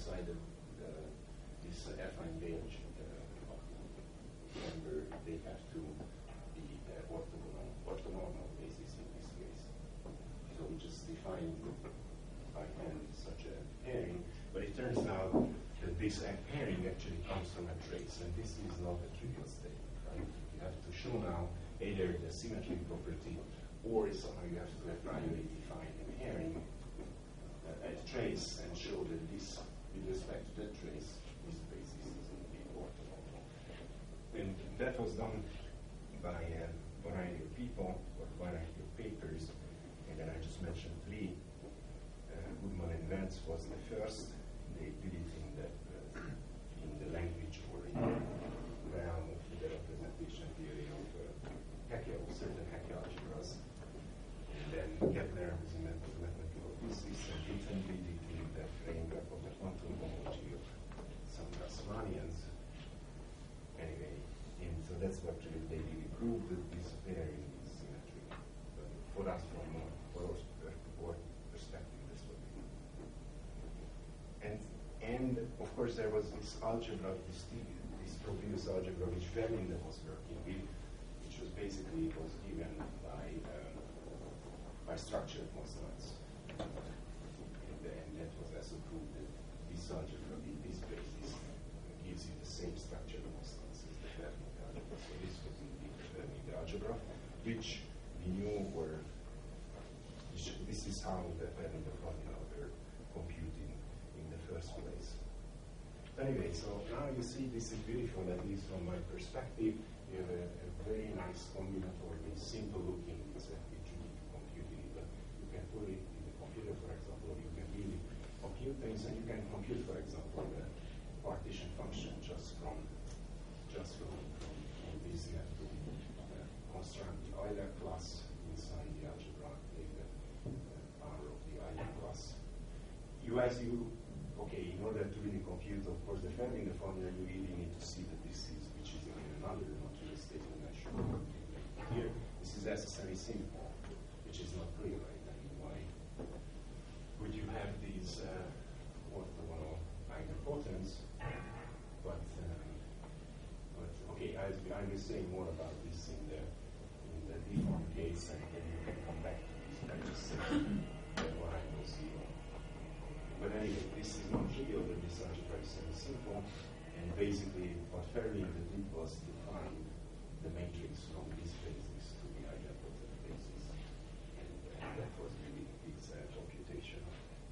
inside the, the, this uh, affine range uh, member, they have to be uh, orthogonal, orthonormal basis in this case. So we just define by hand such a pairing, but it turns out that this uh, pairing actually comes from a trace, and this is not a trivial statement, right? You have to show now either the symmetry property or somehow you have to a priori define a pairing uh, at trace and show that this, with respect to that trace, this basis is indeed orthogonal. And that was done by a variety of people or a variety of papers, and then I just mentioned three. Uh, Goodman and Vance was the first. They did it in the, uh, in the language or in the realm of the representation theory of uh, Heckel, certain Heckel algebras. And then Kepler was in mathematical physics, and Newton did it in the framework of the quantum homology of some Grassmannians. Anyway, and so that's what really they really proved, that this pairing is symmetric. But for us, from uh, for our perspective, that's what we do. And and of course there was this algebra, this this Proprius algebra, which Verlinde was working with, which was basically was given by um, by structured Moslets. And, and that was also proved that this algebra, this basis, gives you the same structured Moslets as the Verlinde algebra. So this was indeed the Verlinde algebra, which we knew were, which, this is how the Verlinde formula were computed in the first place. Anyway, so now you see this is beautiful, at least from my perspective. You have a, a very nice combinatory, simple looking, it's a bit tricky to compute it, but you can put it in the computer, for example, you can really compute things, and you can compute, for example, the partition function just from just from, from, from this. You have to uh, construct the Euler class inside the algebra, take the uh, power of the Euler class. You as you Okay, in order to really compute, of course, the Verlinde formula, you really need to see that this is, which is in another non-trivial statement I should here. This is necessarily simple, which is not clear, right? I mean, why would you have these uh, orthogonal eigenpotents? But, um, but okay, I, I will say more about this in the in the deform case, and then you can come back to this. I just say what I will see. But anyway, this is not trivial, but this algebra is very simple. And basically, what Verlinde did was to find the matrix from this basis to the idempotent basis. And uh, that was really its uh, computation.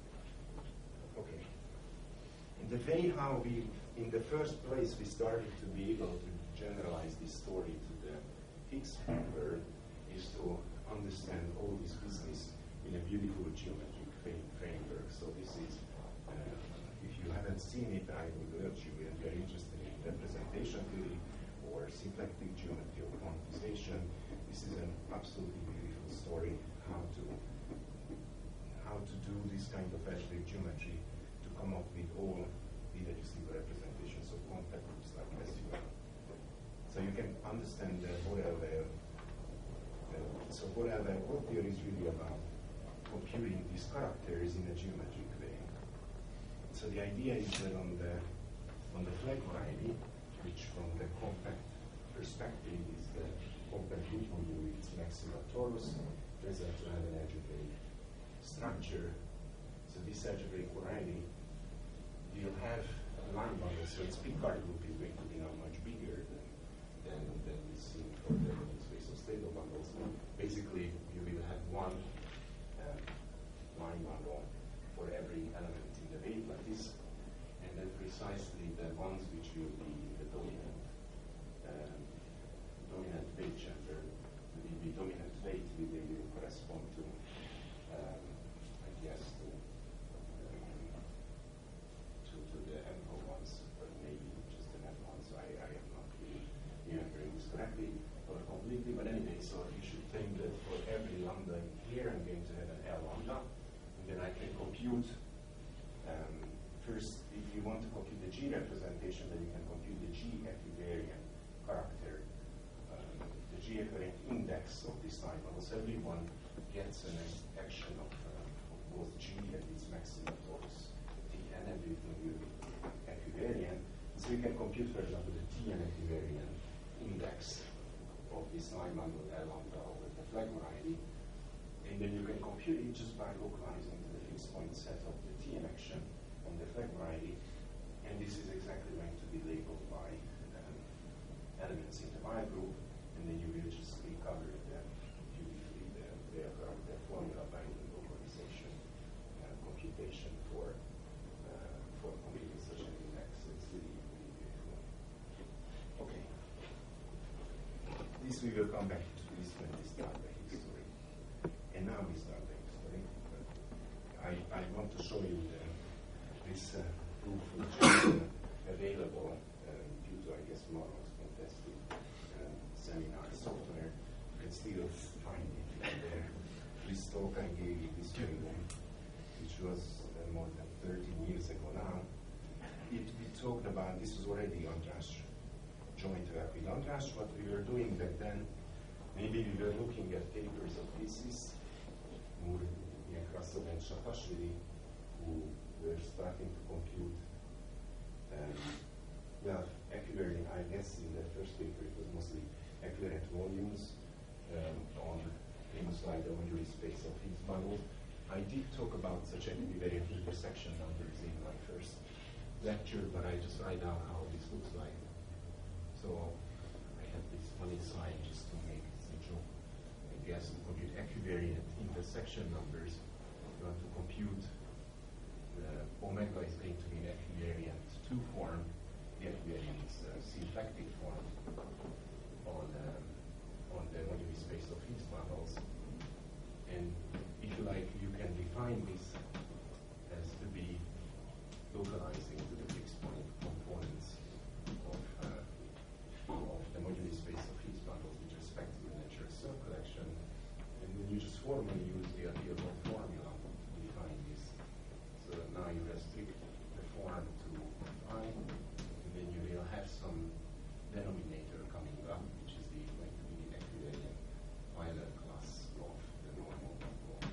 Okay. And the way how we, in the first place, we started to be able to generalize this story to the Higgs paper is to understand all this business in a beautiful geometric framework. So this is, uh, if you haven't seen it, I would urge you, if you're interested in representation theory or symplectic geometry or quantization, this is an absolutely beautiful story how to how to do this kind of algebraic geometry to come up with all irreducible representations of compact groups like S U L. So you can understand the Borel layer. Uh, so Borel layer, what theory is really about computing these characters in a geometric way. So the idea is that on the on the flag variety, which from the compact perspective is the compact group with its maxima torus, turns out to have an algebraic structure. So this algebraic variety will have a line bundle, so its Picard group is going to be now much bigger than than, than we see for the space of stable bundles. Basically, you will have one line bundle for every element in the wave like this, and then precisely the ones which will be the dominant um, dominant weight chamber will be dominant weight, they will correspond to um, I guess to, um, to to the M O ones, but maybe just the M ones. I, I am not really remembering this correctly or completely, but anyway, so you should think that for every lambda here I'm going to have an L lambda. Then I can compute, um, first, if you want to compute the G representation, then you can compute the G equivariant character, um, the G equivariant index of this type. Almost everyone gets an action of, uh, of both G and its maximum torus T, and everything will be So you can compute, for example, the T and equivariant index of this line bundle L lambda over the flag variety. And then you can compute it just by localizing the fixed point set of the T M action on the flag variety. And this is exactly going to be labeled by um, elements in the Y group. And then you will just recover the, beautifully the, the, the formula by the localization uh, computation for uh, for computing such an index. It's really, really beautiful. Okay. This we will come back to this when we start the history. And now we start the history. I, I want to show you the, this uh, proof which is uh, available um, due to, I guess, Moron's contested um, seminar software. You can still find it in there. This talk I gave you this training, which was uh, more than thirteen years ago now. It, we talked about, this was already András joint work with András. What we were doing back then, maybe we were looking at papers of thesis, Krasov and Shatashvili, who were starting to compute um, well, equivariant, I guess in the first paper it was mostly equivariant volumes um, on famous like the modular space of Higgs bundles. I did talk about such equivariant intersection numbers in my first lecture, but I just write down how this looks like. So I have this funny slide just to make it simple. I guess to compute equivariant intersection numbers, you want to compute the omega is going to be an equivariant two form, the equivariant is a symplectic form on um, on the modular space of Higgs bundles. And if you like, you can define this as to be localizing to the fixed point components of, uh, of the modular space of Higgs bundles with respect to the natural cell collection. And then you just formally use the Adirlov formula to define this. So now you restrict the form to I, and then you will have some denominator coming up, which is the, going to be the equivariant Euler class of the normal bundle.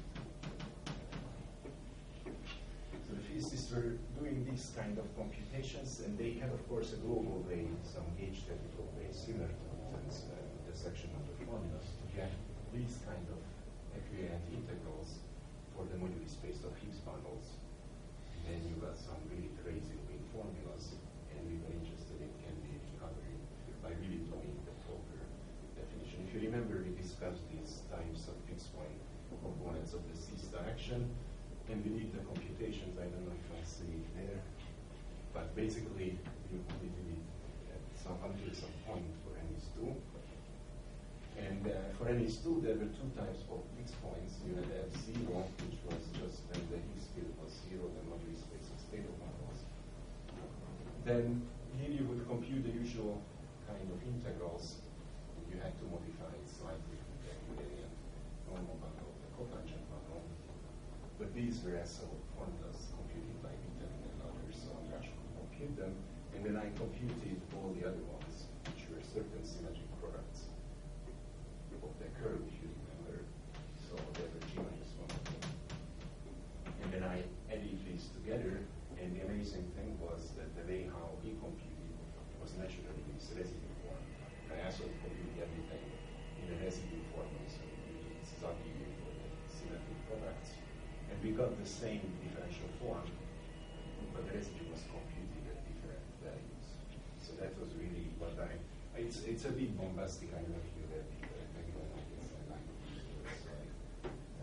So the physicists were doing these kind of computations, and they had, of course, a global way, some gauge theoretical way, similar to Newton's uh, intersection of the formulas, to get these kind of equivariant integrals for the modular space of Higgs bundles. And then you got some really crazy looking formulas, and we were interested in can be recovered by really doing the proper definition. If you remember, we discussed these types of fixed point components of the C star action, and we did the computations. I don't know if I see it there, but basically we completed it at some, until some point for N S two. And uh, for N S two, there were two types of fixed points. You had F zero, which was just when the Higgs field was zero, the modular space of stable bundles. Then here you would compute the usual kind of integrals. You had to modify it slightly with the equivariant normal bundle, the cotangent bundle. But these were S O formulas computed by Vitamin and others, so I'm actually compute them. And then I computed all the other ones, which were certain symmetric products of the curve, if you remember. So they were G minus one of them. And then I added these together, and the amazing thing was that the way how he computed was naturally this residue form. I also computed everything in a residue form, so we used Zaki for the symmetric products. And we got the same differential form, but the residue was computed at different values. So that was really what I, it's, it's a bit bombastic, I don't know if you read it, but I guess I like it. So I,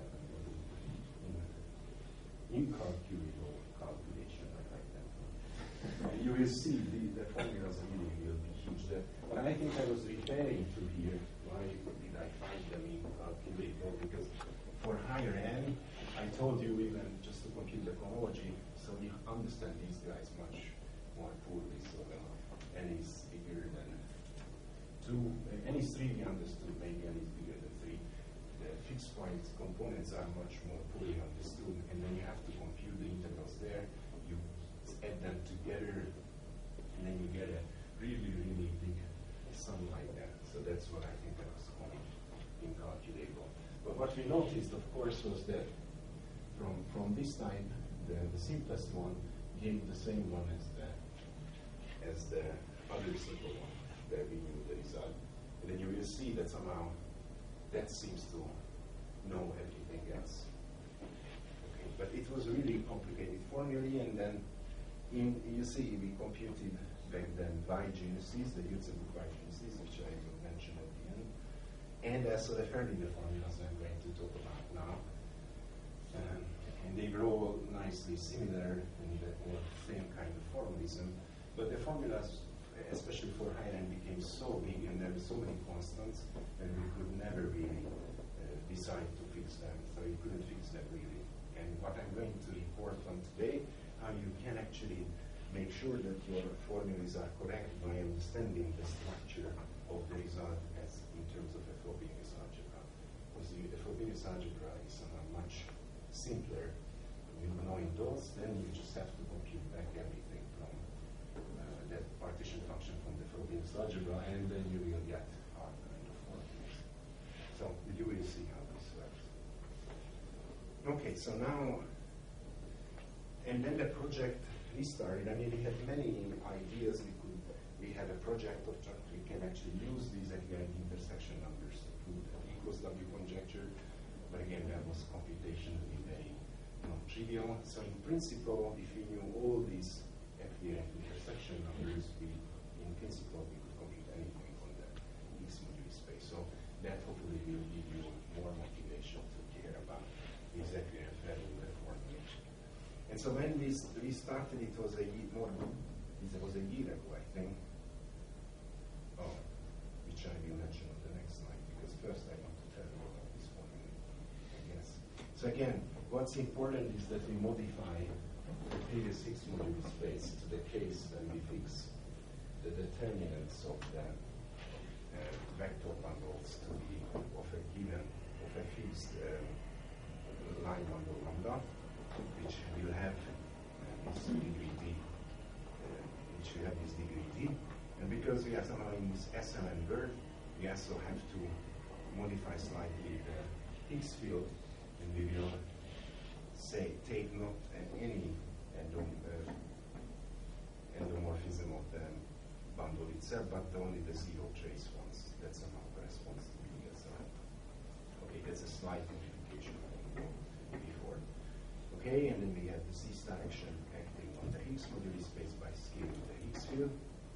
uh, incalculable calculation, I like that one. And you will see the, the formulas really will be huge. The, but I think I was referring to here, why did I find them incalculable? Because for higher n, I told you even just to compute the chronology, so we understand these guys much more poorly. So when n is bigger than two, n is three we understood, maybe n is bigger than three. The fixed point components are much more poorly understood, and then you have to compute the integrals there. You add them together, and then you get a really, really big sum like that. So that's what I think I was calling incalculable. But what we noticed, of course, was that from, from this type, the, the simplest one gave the same one as the as the other simple one that we knew the result. And then you will see that somehow that seems to know everything else. Okay. But it was really complicated formulae, and then in, you see we computed back then y-genesis, the Jutzenbuch y-genesis, which I will mention at the end. And also the Ferdinger formulas I'm going to talk about now. Um, and they were all nicely similar in the or same kind of formalism. But the formulas, especially for Heiren, became so big and there were so many constants that we could never really uh, decide to fix them. So you couldn't fix them really. And what I'm going to report on today, how you can actually make sure that your formulas are correct by understanding the structure of the result as in terms of a Frobenius algebra. Because the Frobenius algebra is somehow much simpler. With knowing those, then you just have to compute back everything from uh, that partition function from the Frobenius algebra, and then you will get our kind of formulas. So you will see how this works. Okay, so now, and then the project restarted. I mean, we had many ideas. We could, we had a project of that we can actually use these Adverbarian intersection numbers to prove the E equals W conjecture. But again, that was computationally very non-trivial. So in principle, if we knew all these Adverbarian intersection numbers, we, in principle, we could compute anything on the Higgs moduli space. So that hopefully will give you more motivation to care about these Adverbarian Fermi formulation. And so when we, we started, it was a year, more, it was a year ago, I think. Oh, which I will mention on the next slide, because first I want to tell you about this formula, I guess. So again, what's important is that we modify the previous Higgs moduli space to the case when we fix the determinants of the uh, vector bundles to be of a given, of a fixed um, line bundle lambda, which will have uh, this degree d, uh, which will have this degree d. And because we are somehow in this S M N word, we also have to modify slightly the Higgs field, and we will say take not uh, any endom, uh, endomorphism of the bundle itself, but only the zero trace ones. That somehow corresponds to being S M N. Okay, that's a slight modification from before. Okay, and then we have the C star action acting on the Higgs moduli space by scaling the Higgs field.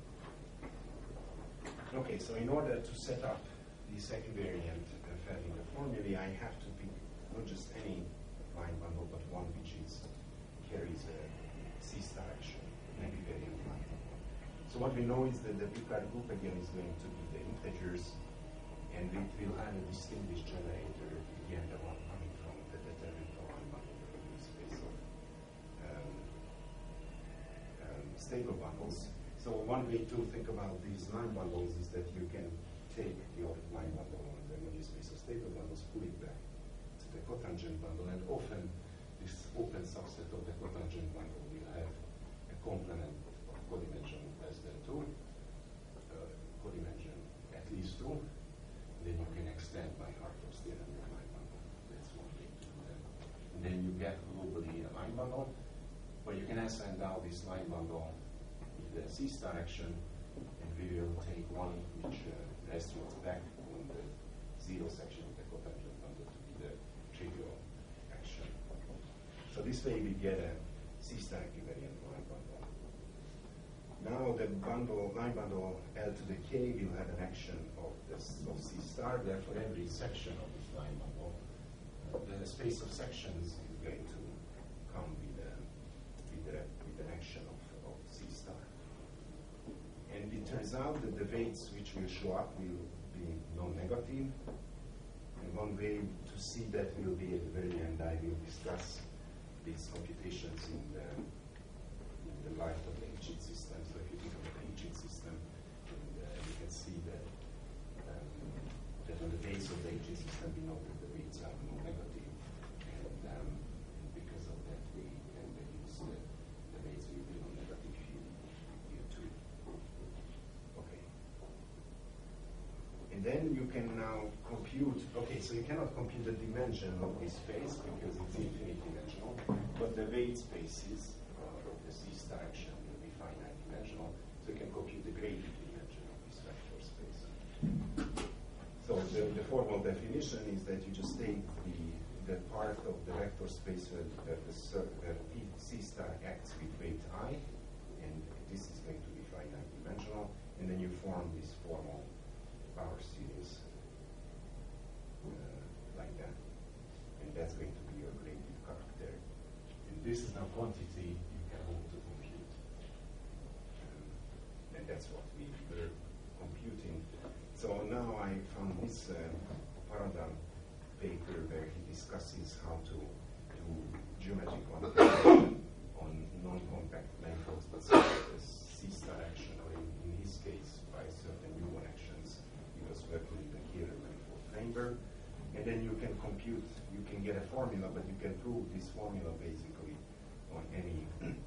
Okay, so in order to set up the second variant uh, Ferdinger formulae, I have to pick not just any line bundle, but one which is carries a C star action, an equivariant line bundle. So what we know is that the Picard group again is going to be the integers, and it will have a distinguished generator, again the one coming from the determinant line bundle in the space of um, um, stable bundles. So one way to think about these line bundles is that you can take your line bundle on the moduli space of stable bundles, pull it back to the cotangent bundle, and often this open subset of the cotangent bundle will have a complement of codimension less than two, uh, codimension at least two, and then you can extend by Hartog's theorem your line bundle. That's one way to do that. And then you get globally a line bundle, but you can also endow this line bundle the C star action, and we will take one which uh, rests back on the zero section of the cotangent bundle to be the trivial action. So this way we get a C star equivariant line bundle. Now the bundle line bundle L to the K will have an action of this of C star. Therefore, every section of this line bundle, uh, the space of sections is going to come with a with a with an action of, of C star. And it turns out that the weights which will show up will be non-negative. And one way to see that will be at the very end. I will discuss these computations in the, in the light of the Hitchin system. So if you think of the Hitchin system, and, uh, you can see that, um, that on the base of the Hitchin system, we know that the weights are non-negative. And um, because of that, we can use the, the weights will be non-negative here, here too. And then you can now compute, okay, so you cannot compute the dimension of this space because it's infinite dimensional, but the weight spaces uh, of the C star action will be finite dimensional. So you can formal definition is that you just take the the part of the vector space where, where the cir- where P, C star acts with weight I, and this is going to be finite dimensional, and then you form this formal power series uh, like that, and that's going to be your graded character. And this is now quantity you can hope to compute, um, and that's what we were computing. So now I found this uh, paradigm paper where he discusses how to do geometric quantification on non-compact manifolds, but such as C-star action, or in, in his case, by certain muon actions. He was working with the Keeler manifold framework. And then you can compute, you can get a formula, but you can prove this formula basically on any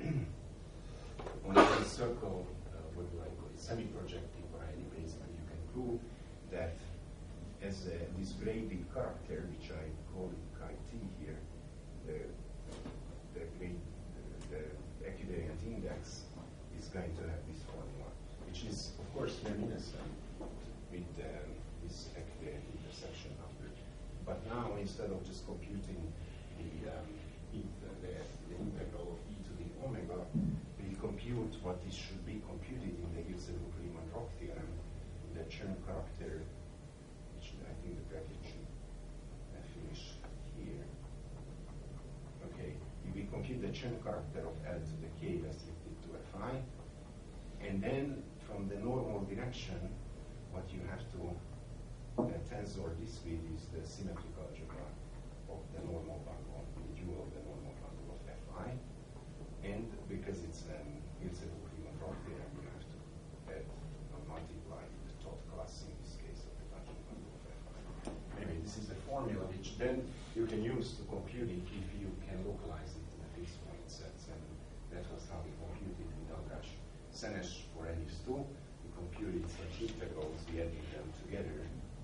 on any circle, uh, what do I call it, semi-projective, or any basically you can prove that as uh, this graded character, which I call it chi t here, the the, grade, the, the equivariant index is going to have this formula, which is of course reminiscent with um, this equivariant intersection number. But now instead of just computing the, um, the, the, the integral of e to the omega, we compute what this should be computed in the Hirzebruch-Riemann-Roch theorem, the Chern character. I think the bracket should uh, finish here. Okay, we compute the Chern character of L to the k restricted to Fi, and then from the normal direction, what you have to uh, tensor this with is the symmetric algebra of the normal bundle, the dual of the normal bundle of Fi, and because it's an Hirzebruch-Riemann-Roch theorem, you have to add or multiply the tot class in this case of the tangent bundle of Fi. Anyway, this is a formula which then you can use to compute it if you can localize it in a fixed point sets, and that was how we computed with András Szenes for N is two. We computed such integrals, we added them together,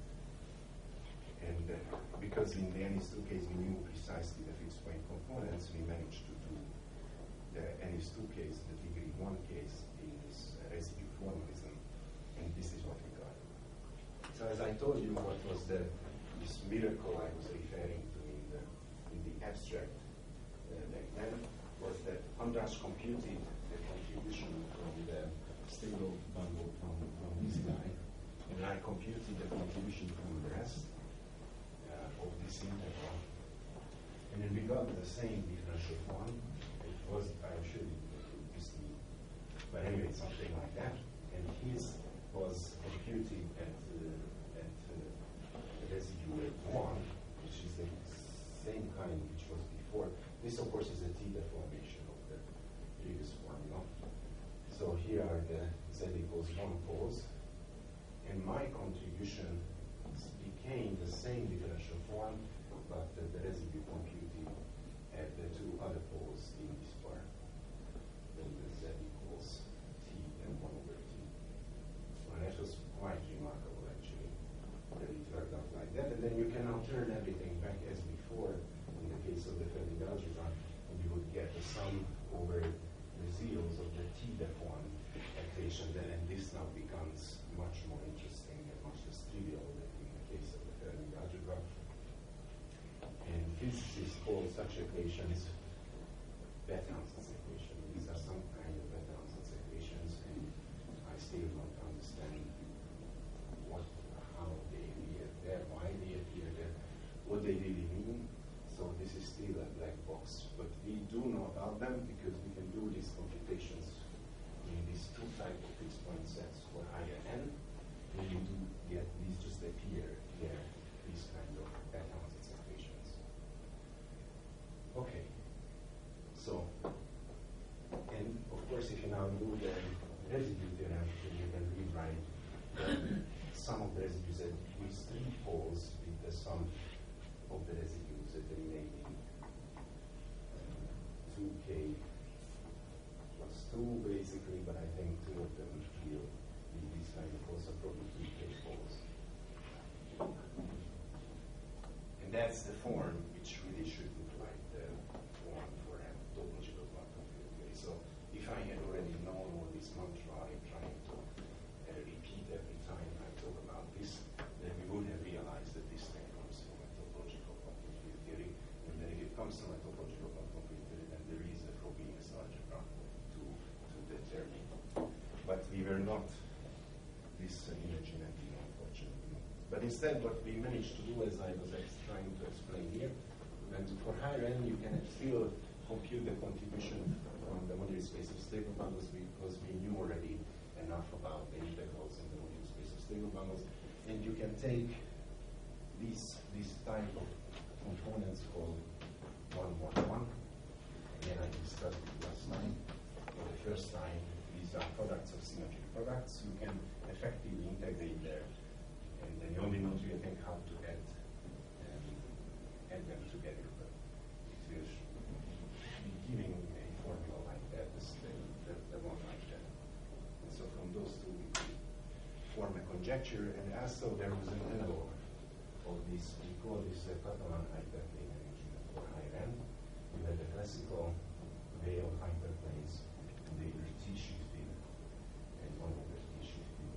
and uh, because in the N is two case we knew precisely the fixed point components, we managed to do the N is two case, the degree one case, in this uh, residue formalism, and this is what we got. So as I told you, what was the this miracle I was referring to in the in the abstract uh, back then was that András computed the contribution from the stable bundle from, from this guy, and I computed the contribution from the rest uh, of this integral, and then we got the same differential form. It was, I'm sure it was the, but anyway, something like that, and his was computed at uh, at uh, residue at one, which is the same kind which was before. This, of course, is a t deformation of the previous formula. So here are the z equals one poles, and my contribution became the same differential form, but uh, the residue computed at the two other poles in this part. Then the z equals t and one over t. And that was quite remarkable, actually, that it worked out like that. And then you can now turn everything back as before in the case of the Federic algebra, and you would get the sum over the zeros of the t deform equation. Then, and this now becomes much more interesting and much less trivial than in the case of the Federic algebra. And physicists call such equations Bethe-Ansatz equations. These are some kind of Bethe-Ansatz equations, and I still don't understand what, how they appear there, why they appear there, what they really mean. So this is still a black box. But we do know about them because we can do these computations in these two type of fixed point sets for higher n, and you do get these just appear there, these kind of Bethe-Ansatz equations. Okay. So, and of course, if you now do the residue theorem, then you can rewrite the sum of the residues at these three poles with the sum of the residues at the remaining uh, two k plus two, basically, but I think two of them will be these kind of poles, are probably three k poles. And that's the form which really should look like the form for a topological quantum field theory. So if I had already known all this mantra I'm trying to uh, repeat every time I talk about this, then we would have realized that this are not this uh, image in N P, unfortunately. But instead, what we managed to do, as I was ex- trying to explain here, and for higher end, you can still compute the contribution from the moduli space of stable bundles because we knew already enough about the integrals in the moduli space of stable bundles. And you can take these, these type of components called one one one. Again, I discussed it last time. For the first time, these are products of symmetric products. You can effectively integrate there. And then you only need to think how to add, um, add them together. But it will be giving a formula like that, this, the, the, the one like that. And so from those two, we can form a conjecture. And also, there was an analog of this. We call this uh, Catalan hyperplane arrangement for higher end. You had the classical way of hyperplanes, and they were T-shifted, and one of them T-shifted.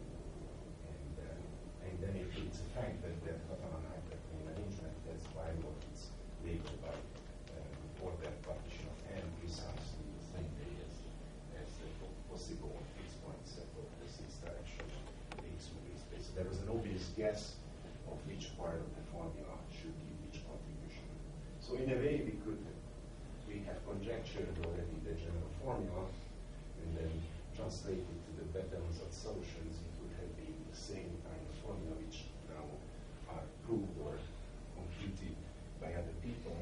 And, uh, and then it, it's a fact that the Catalan hyperplane arrangement, that's why what it's labeled by um, order partition of n precisely the same way as, as the possible fixed point set of the six direction X movie space. So there was an obvious guess of which part of the formula should give which contribution. So in a way, we could we have conjectured already the general formula, and then translated to the Bethe-Ansatz solutions. It would have been the same kind of formula, which now are proved or computed by other people.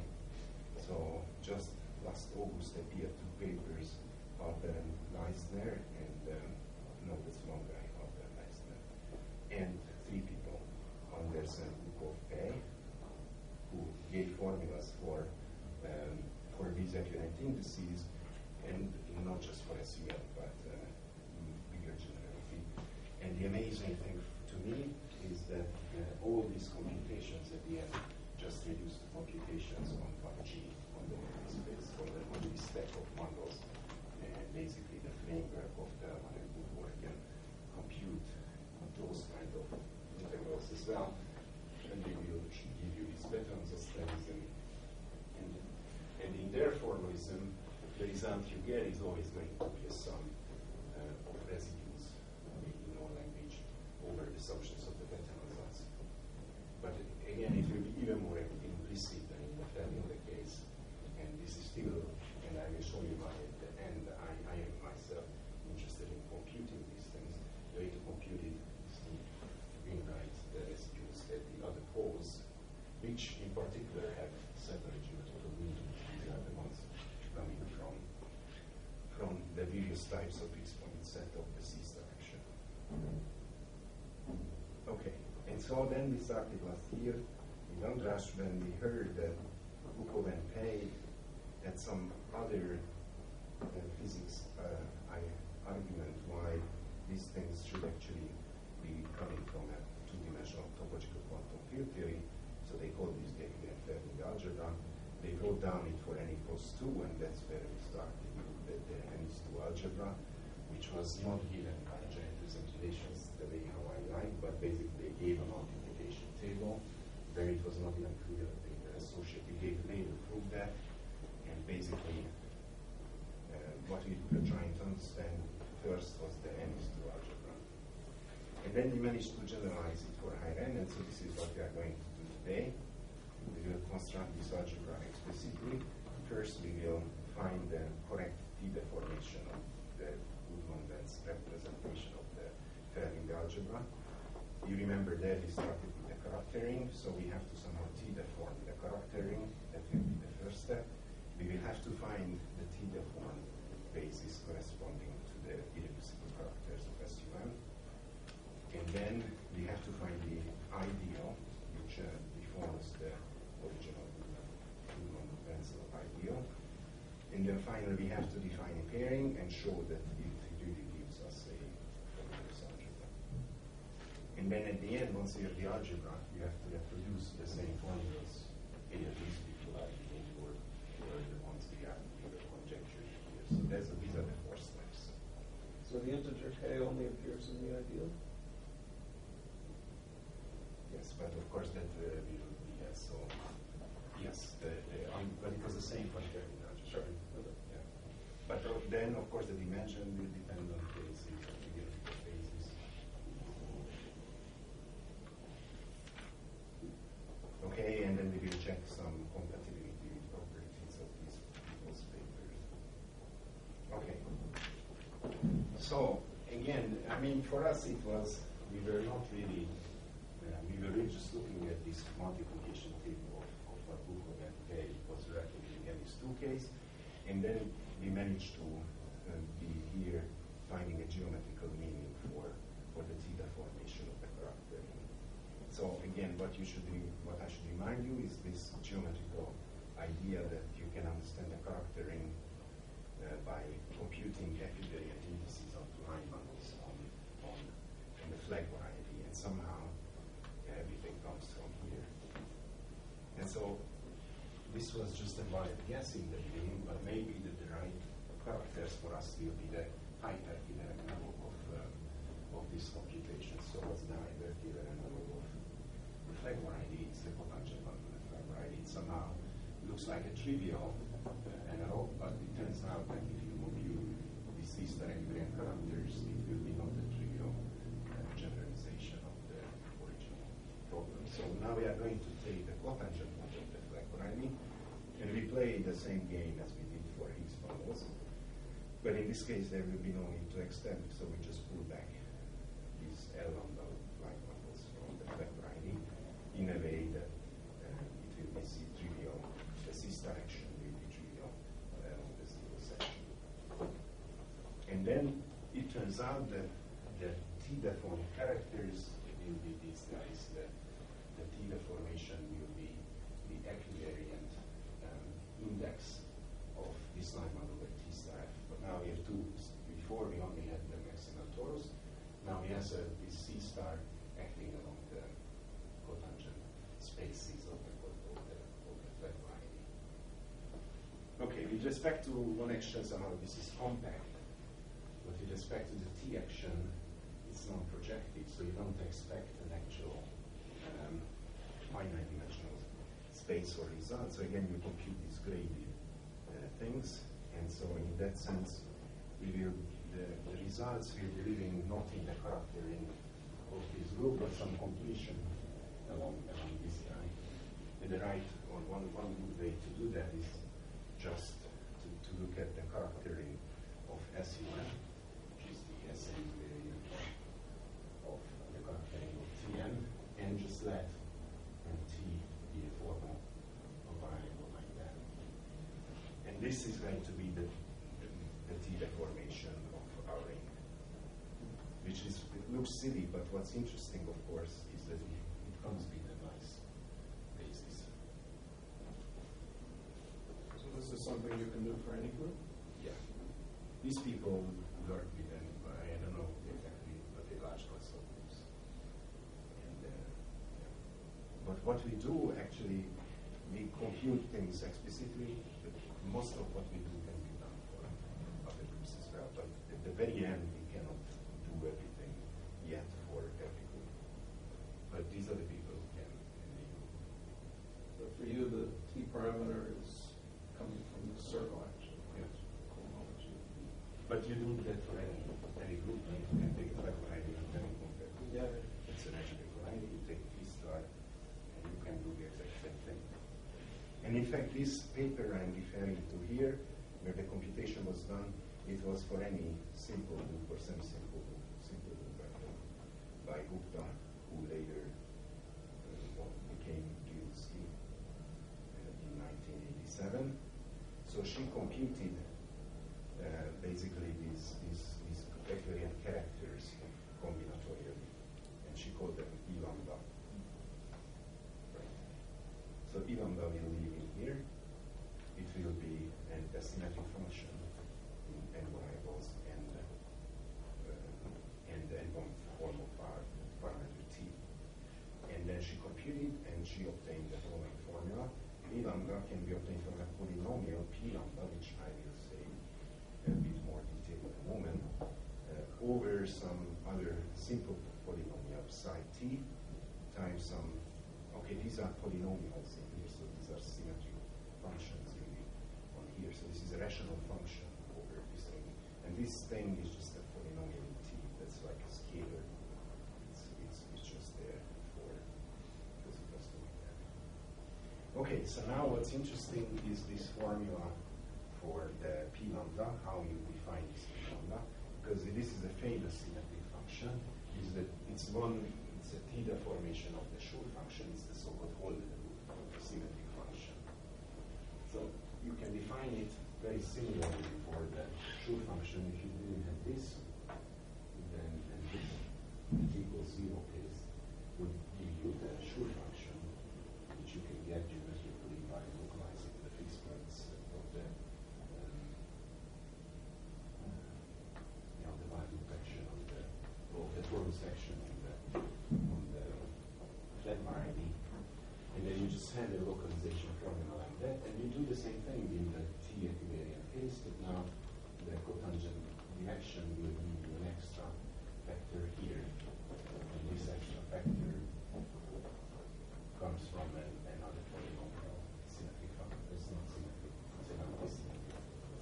So just last August appeared two papers, Harper and Leisner, and um, no, that's one guy, Harper and Leisner, and three people, Anders and Bukov Pei, who gave formulas for um, for these accurate indices, and not just for S U L, but uh, bigger generally. And the amazing thing to me is that uh, all these computations at the end just reduce the computations on one G on the moduli space, for the moduli stack of bundles, and basically the framework of the one and Woodward can compute those kind of integrals as well, and they will give you these patterns of studies. And, and, and in their formalism, the result you get is always going to be a sum uh, of residues in no language over the assumptions of the Bethe-Ansatz. But again, it will be even more implicit than in the Fernley case. And this is still, and I will show you my at the end, I, I am myself interested in computing these things. The way to compute it is to rewrite the residues at the other poles, which in particular have separate geometrical meaning. They are the ones coming from, from the various types of fixed point set of the C direction. Okay, and so then we started last year in Andras when we heard that Bukov and Pei had some other uh, physics uh, argument why these things should actually be coming from a two-dimensional topological quantum field theory. So they call this the Fernley algebra. They wrote down it for n equals two, and that's where we started with the n is two algebra, which was not given by Genet's relations the way how I like, but basically they gave a multiplication table where it was not even clear that they were associated. We gave later prove that, and basically uh, what we were trying to understand first was the n is two algebra. And then we managed to generalize it for higher n, and so this is what we are going to do today. We will construct this algebra explicitly. First, we will find the correct T deformation of the Woodman-Vance representation of the Fernley algebra. You remember that we started with the charactering, so we have to somehow T deform the charactering. That will be the first step. We will have to find the T deformed basis corresponding to the irreducible characters of S U M. And then we have to find the ideal, which uh, deforms the original Woodman-Vance ideal. And then finally, we have to define a pairing and show that it really gives us a homogeneous algebra. And then at the end, once you have the algebra, you have to reproduce the same formulas in at least equality or, or the ones we have in the conjecture here. So that's, these are the four steps. So the integer k only appears in the ideal? Yes, but of course that uh, will be yes. So yes, the, the, um, but it was the same for the algebra. Sure. Yeah. But uh, then, of course, the dimension will depend on the cases. So again, I mean, for us it was, we were not really, uh, we were really just looking at this multiplication table of, of what Bukov and K was recommending in these two cases, and then we managed to uh, be here finding a geometrical meaning for, for the θ formation of the character. So again, what you should re- what I should remind you is this geometrical idea that you can understand the charactering uh, by computing equivariant indices of line bundles on, on, on the flag variety, and somehow everything comes from here. And so this was just a wild guess in the beginning, but maybe that the right characters for us will be the hyper-equivalent analog of, uh, of this computation. So what's the hyper-equivalent analog of the flag variety? It's the cotangent bundle of the flag variety. It somehow looks like a trivial uh, analog, but it turns out that if you compute these C-star equivariant characters, it will be not a trivial uh, generalization of the original problem. So now we are going to take the cotangent bundle of the flag variety, and we play the same game as we did for Higgs bundles. But in this case, there will be no need to extend, so we just pull back these L lambda flag bundles from the flag variety in a way that uh, it will be C trivial. The C-star action will be trivial uh, along the zero section. And then it turns out that the θ form characters will be these guys. The, the θ formation will be the equivariant um, index of this line model with T star F. But now we have two. Before we only had the maximal torus. Now we have uh, this C star acting along the cotangent spaces of the, of the, of the flag variety. Okay, with respect to one action, somehow this is compact. But with respect to the T action, it's not projective, so you don't expect an actual um, finite dimensional space or result. So again, you compute these graded uh, things, and so in that sense, we will the, the results will be living not in the charactering of this group, but some completion along along this guy. And the right, or one one good way to do that is just to, to look at the charactering of S U N, which is the S N variant of the charactering of T N, and just let and T be a formal a variable like that. And this is going to be the the, the T deformation of our ring, which is it looks silly, but what's interesting, of course, is that it, it comes with a nice basis. So this is something you can do for any group? Yeah. These people work with them, but I don't know exactly what they large class of groups. And, uh, yeah. But what we do actually, we compute things explicitly, but most of what we do can be done for other groups as well. But at the very end, we cannot do everything yet for every group. But these are the people who can, can make it. But for you, the T parameter is coming from the circle action. Yes. Cohomology. But you do that for any, any group. You can take a flag variety and then compare. Yeah. It's an algebraic variety. You take P star, and you can do the exact same thing. And in fact, this paper I'm referring to here, where the computation was done, it was for any simple group or semi-simple group, simple group vector by Gupta, who later uh, became Gilsky uh, in nineteen eighty-seven. So she computed uh, basically these, these, these equivariant characters combinatorially, and she called them E lambda. Right. So E lambda will live in here. It will be an asymmetric function in n variables and uh, and and one form of our parameter t. And then she computed and she obtained the following formula. E lambda can be obtained from a polynomial P lambda, which I will say a bit more detail in a moment, uh, over some other simple polynomial psi t times some, okay, these are polynomials in here, so these are symmetric functions really on here. So this is a rational function over this thing. And this thing is just a polynomial in t that's like a scalar. It's, it's, it's just there for, because it does like that. Okay, so now what's interesting is this formula for the P lambda, how you define this P lambda. because this is a famous symmetric function, is that it's one, it's a θ deformation of the Schur function, it's the so-called Holder symmetric function. So you can define it very similarly for the Schur function. If you didn't have this, then, then this t equals zero case would give you the Schur function, which you can get geometrically by localizing the fixed points of the um, you know, the value section of the of the torus section on the on the flat variety, and then you just have a localization formula like that, and you do the same thing in the T equivariant case, but now the cotangent direction will give you an extra vector here, and this extra vector comes from an, another polynomial symmetric function. It's not symmetric, it's an anti-symmetric.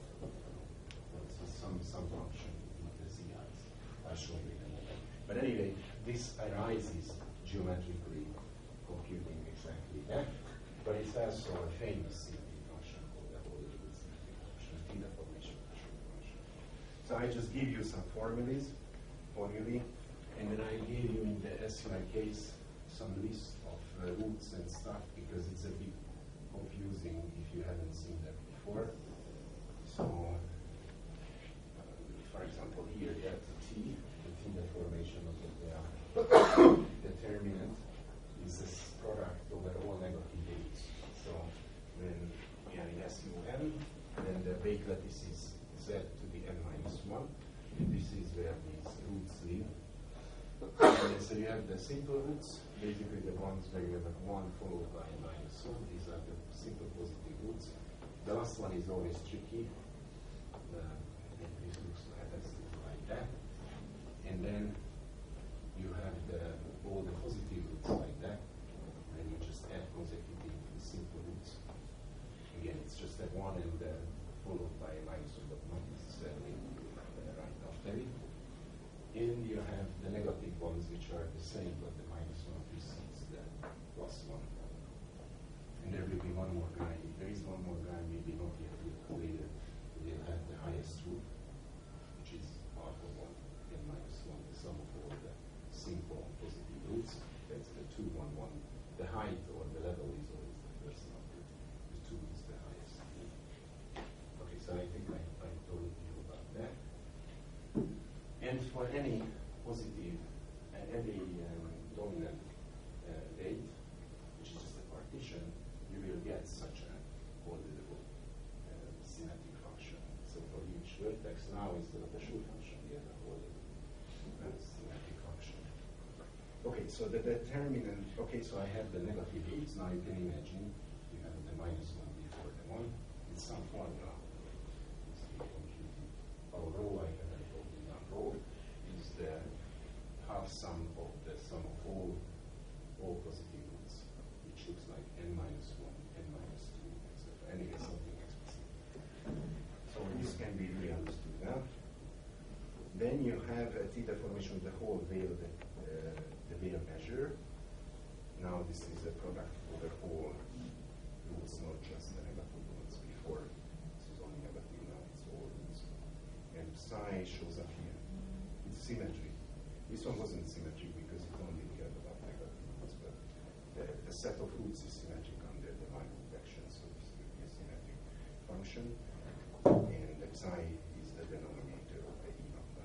It's some some function with the Z Is. I'll show you in a moment. But anyway, this arises geometrically computing exactly that, but it's also a famous symmetric function called the Holder symmetric function, θ deformation of the Schur function. So I just give you some formulas, formulae, and then I gave you in the S U I case some list of uh, roots and stuff, because it's a bit confusing if you haven't seen that before. So, uh, for example, here that's a T, the T deformation of the determinant is this product over all negative roots. So when we are in S U M, then the weight lattice is Z to the n minus one, and this is where these roots live. And so you have the simple roots, basically the ones where you have a one followed by a minus one. These are the simple positive roots. The last one is always tricky. Uh, this looks like, like that. And then you have the, all the positive roots like that. And you just add consecutive simple roots. Again, it's just that one and uh, followed by a minus one, but not necessarily uh, right after it. And you have the negative ones, which are the same, but the minus one precedes the plus one. And there will be one more guy. There is one more guy, maybe not yet, later. We'll have the highest root, which is half of one, and minus one, the sum of all the simple positive roots. That's the two, one, one. The height or the level is always the first number. The two is the highest. Okay, so I think I, I told you about that. And for any positive, uh, any um, dominant uh, weight, which is just a partition, you will get such a orderable uh, symmetric function. So for each vertex now, instead of the Schur function, we have a orderable uh, symmetric function. Okay, so the determinant, okay, so I have the negative roots. Now you can imagine you have the minus one before the one. It's some formula. It's the computed. Our rho, I have rho is the half sum of the sum of all all positive roots, which looks like n minus one, n minus two, et cetera. Anyway, something explicit. So this can be really understood now. Then you have a θ deformation of the whole veil, the, uh, the veil measure. Now this is a product over all roots, not just the negative ones before. This is only negative, now it's all roots. And psi shows up here. It's symmetry. This one wasn't symmetric because it only cared about negative roots, but the, the set of roots is symmetric under the line projection, so this will be a symmetric function. And the psi is the denominator of the E number.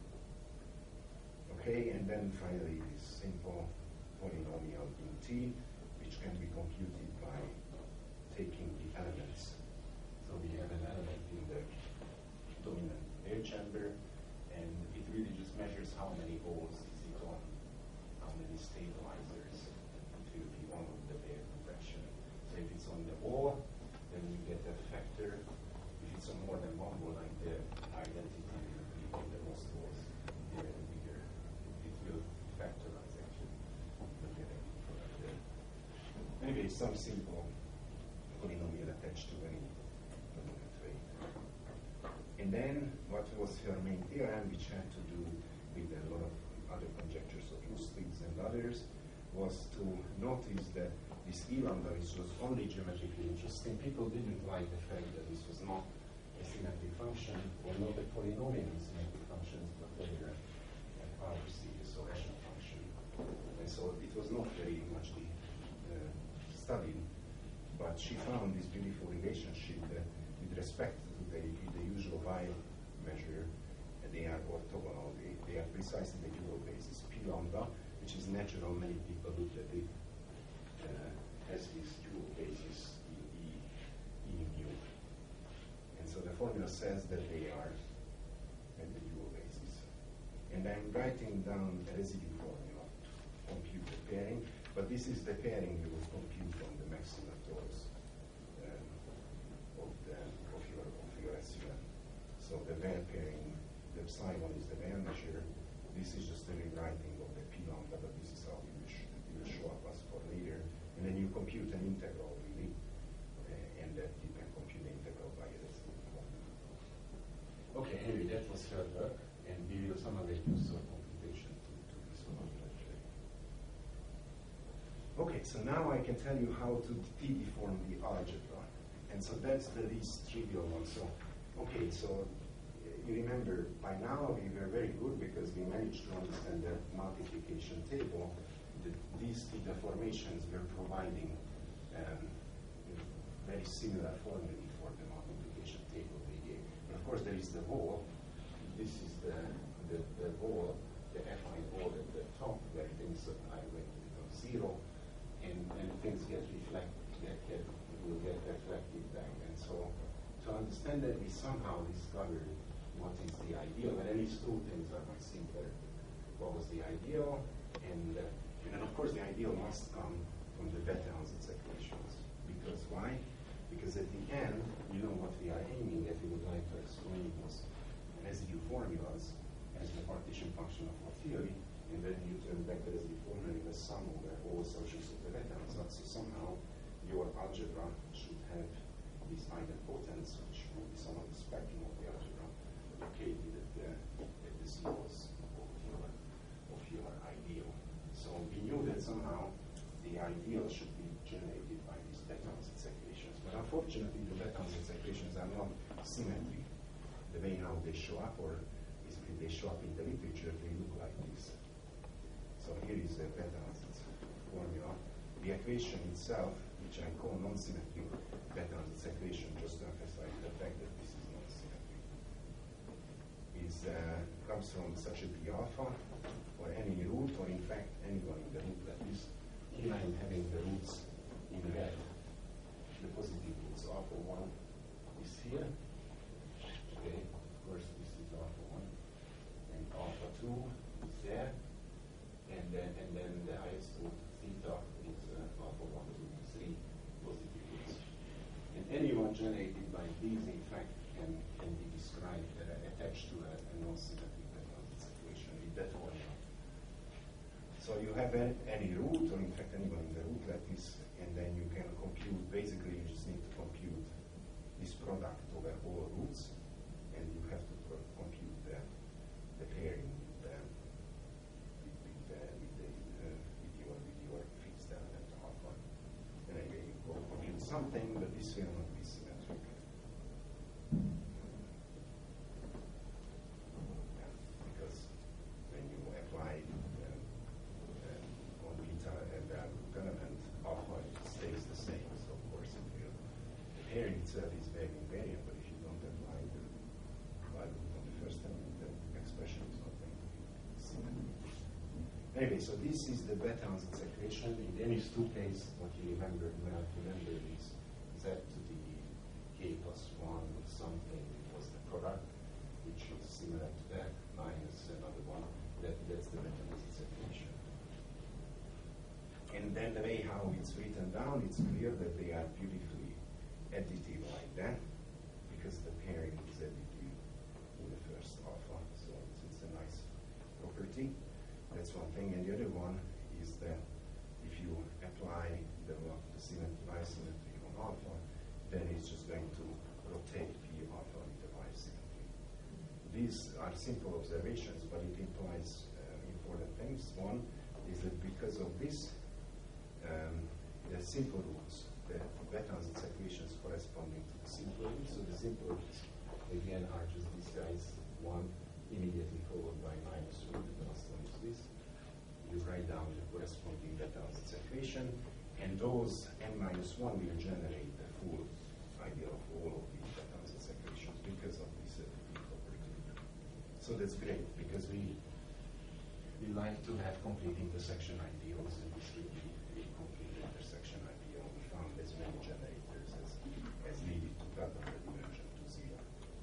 Okay, and then finally this simple polynomial in T, which can be computed by taking the elements. So we have an element in the dominant air chamber, and it really just measures how many holes is it on, how many stabilizers. It will be one of the Bayer compression. So if it's on the wall, then you get a factor. If it's on more than one wall, like the identity will be in the most holes, bigger and bigger. It will factorize actually. You'll get a product there. Anyway, some simple polynomial attached to any dominant weight. And then what was her main theorem, which had to do with a lot of other conjectures of Lustig's and others, was to notice that this E lambda, which was only geometrically interesting, people didn't like the fact that this was not a symmetric function, or not a polynomial symmetric functions, but rather a power series or Escher function. And so it was not very much uh, studied, but she found this beautiful relationship that with respect to the, the usual Y measure, uh, they are orthogonal, they, they are precisely the dual basis. P lambda, which is natural, many people look at it uh, as this dual basis in E, E mu. And so the formula says that they are at the dual basis. And I'm writing down a residue formula to compute the pairing, but this is the pairing you will compute on the maximum torus um, of, the, of, your, of your S U M. So the Weyl pairing, the epsilon is the Weyl measure. This is just a rewriting of the P lambda, but this is how it will, sh- it will show up as for later. And then you compute an integral, really, uh, and that you can compute the integral by a residue formula. Okay, anyway, that was her work, and we will somehow use some computation to, to this one actually. Okay, so now I can tell you how to T-deform the algebra. And so that's the least trivial one. So, okay, so you remember by now we were very good because we managed to understand the multiplication table. That these T deformations were providing um, very similar formulae for the multiplication table they gave. And of course, there is the wall. This is the the, the wall, the affine wall at the top, where things are going to become zero, and, and things get reflected, get, get, will get reflected back. And so, to understand that, we somehow discovered what is the ideal, and at least two things are much simpler. What was the ideal, and uh, and then of course the ideal must come from the Bethe-Ansatz equations. Because why? Because at the end, you know what we are aiming at. We would like to explain those residue formulas as the partition function of our theory, and then you turn back the residue formula in the sum over all solutions of the Bethe-Ansatz. So somehow your algebra should have this idempotence, which will be some of the spectrum of the algebra located at the, at the zeros of your, of your ideal. So we knew that somehow the ideal should be generated by these Bethe-Ansatz equations. But unfortunately, the Bethe-Ansatz equations are not symmetric. The way how they show up, or basically they show up in the literature, they look like this. So here is the Bethe-Ansatz formula. The equation itself, which I call non-symmetric Bethe-Ansatz equation, just to emphasize the fact that this is not symmetric, is, uh, comes from such a P alpha, or any root, or in fact anyone in the root like this. Here I am having the roots in red, the positive roots. Alpha one is here. Okay, of course this is alpha one, and alpha two is there, and then and then the highest root theta is uh, alpha one, two, three positive roots. And anyone generated by these, in fact, can can be described uh, attached to a, a non-symmetric Bethe-Ansatz equation with that formula. So you have a, any root, or in fact anyone in the root like this, and then you can compute. Basically, you just need to compute this product over all roots, and you have to pro- compute the, the pairing with, uh, with, with, uh, with, the, uh, with your with your fixed element alpha. And anyway, you go compute something, but this will not be symmetric. Yeah, because when you apply um, um, on beta and the root element, alpha stays the same. So of course it will. The pairing itself is very invariant, but if you don't apply the value on the first element, the expression is not going to be symmetric. Anyway, so this is the Bethe-Ansatz equation. In any two case, what you remember, you have to remember is z to the k plus one with something. It was the product, which is similar to that, minus another one. That, that's the Bethe-Ansatz equation. And then the way how it's written down, it's clear that they are beautifully additive like that, because the pairing is additive in the first alpha. So it's, it's a nice property. That's one thing. And the other one is that if you apply the, the symmetry, bisymmetry on alpha, then it's just going to rotate P alpha with the bisymmetry. These are simple observations, but it implies uh, important things. One is that because of this, um, the simple roots, the Bethe-Ansatz equations corresponding to the simple roots, so the simple roots again are just these guys, one immediately followed by minus two, the last one is this. You write down the corresponding Betances equation, and those n minus one will generate the full idea of all of these Betances equations because of this uh, property. So that's great, because we we like to have complete intersection ideals, and this will be a complete intersection ideal. We found as many generators as, as needed to cut the dimension to zero.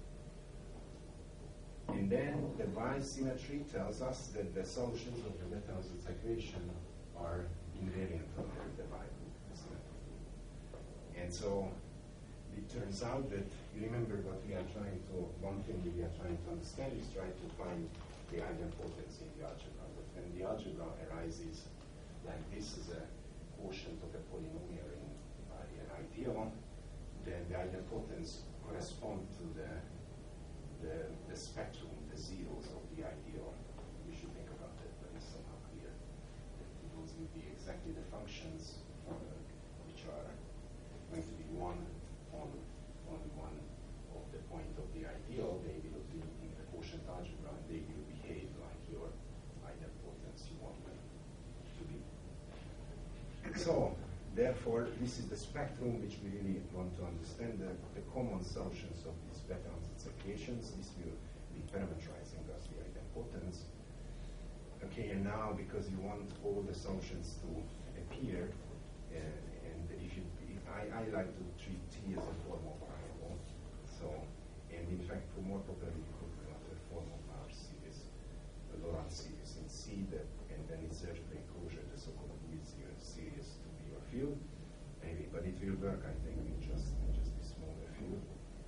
And then the Weyl symmetry tells us that the solutions of the Betances equation are invariant under the Weyl symmetry. And so it turns out that, you remember what we are trying to, one thing we are trying to understand is try to find the idempotence in the algebra. But when the algebra arises like this is a quotient of a polynomial in uh, an ideal, then the idempotence corresponds to the, the, the spectrum, the zeros of the ideal. We should think about that, but it's somehow clear. That those will be exactly the functions uh, which are going to be one on, on one of the point of the ideal. They will be in the quotient algebra, and they will behave like your idempotence you want them to be. So, therefore, this is the spectrum which we really want to understand, the, the common solutions of these Betances equations. This will be parameterizing us the idempotence. Okay, and now because you want all the solutions to appear, uh, and if you, if I, I like to treat T as a formal variable, so, and in fact, for more properly, you could have a formal power series, the Lorentz series in C, that, and then insert the enclosure, the so-called Liouville series to be your field, maybe, but it will work, I think, in just, in just this smaller field.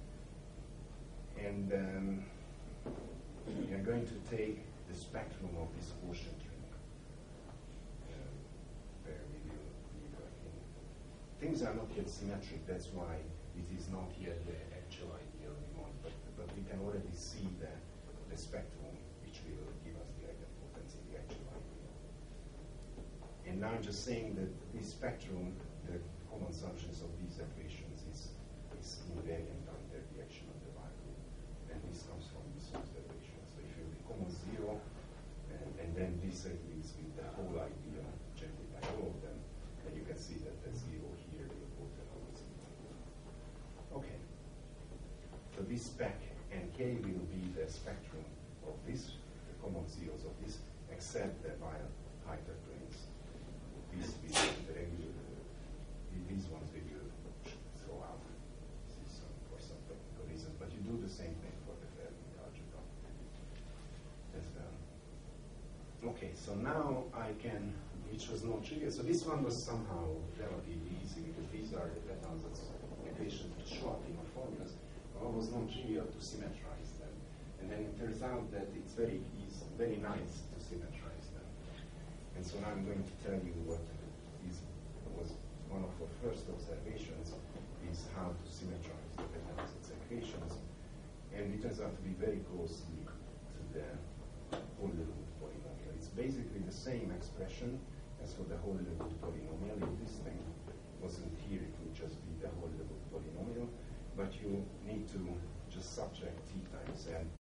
And um, we are going to take the spectrum of this quotient ring, um, where we will be working. Things are not yet symmetric, that's why it is not yet the actual ideal we want, but, but we can already see the, the spectrum which will give us the idempotence in the actual ideal. And now I'm just saying that this spectrum, the common solutions of these equations, is, is invariant under the action of the Weyl rule. And this comes from this observation. So if you have the common zero, and, and then this agrees with the whole idea generated by all of them, then you can see that the zero here will go to another zero. Okay. So this spec and K will be the spectrum of this, the common zeros of this, except the Weyl hyperplanes. These will be the regular, these ones we will throw out some, for some technical reasons, but you do the same thing for the Fermi algebra as well. Okay, so now I can, which was not trivial, so this one was somehow relatively easy because these are the Betances equations with short inner formulas. Well, it was not trivial to symmetrize them. And then it turns out that it's very easy, very nice to symmetrize them. And so now I'm going to tell you what is, was one of our first observations, is how to symmetrize the Betances equations. And it turns out to be very closely to the Holder-Wood polynomial. It's basically the same expression as for the Holder-Wood polynomial. If this thing wasn't here, it would just be the Holder-Wood polynomial. But you need to just subtract t times n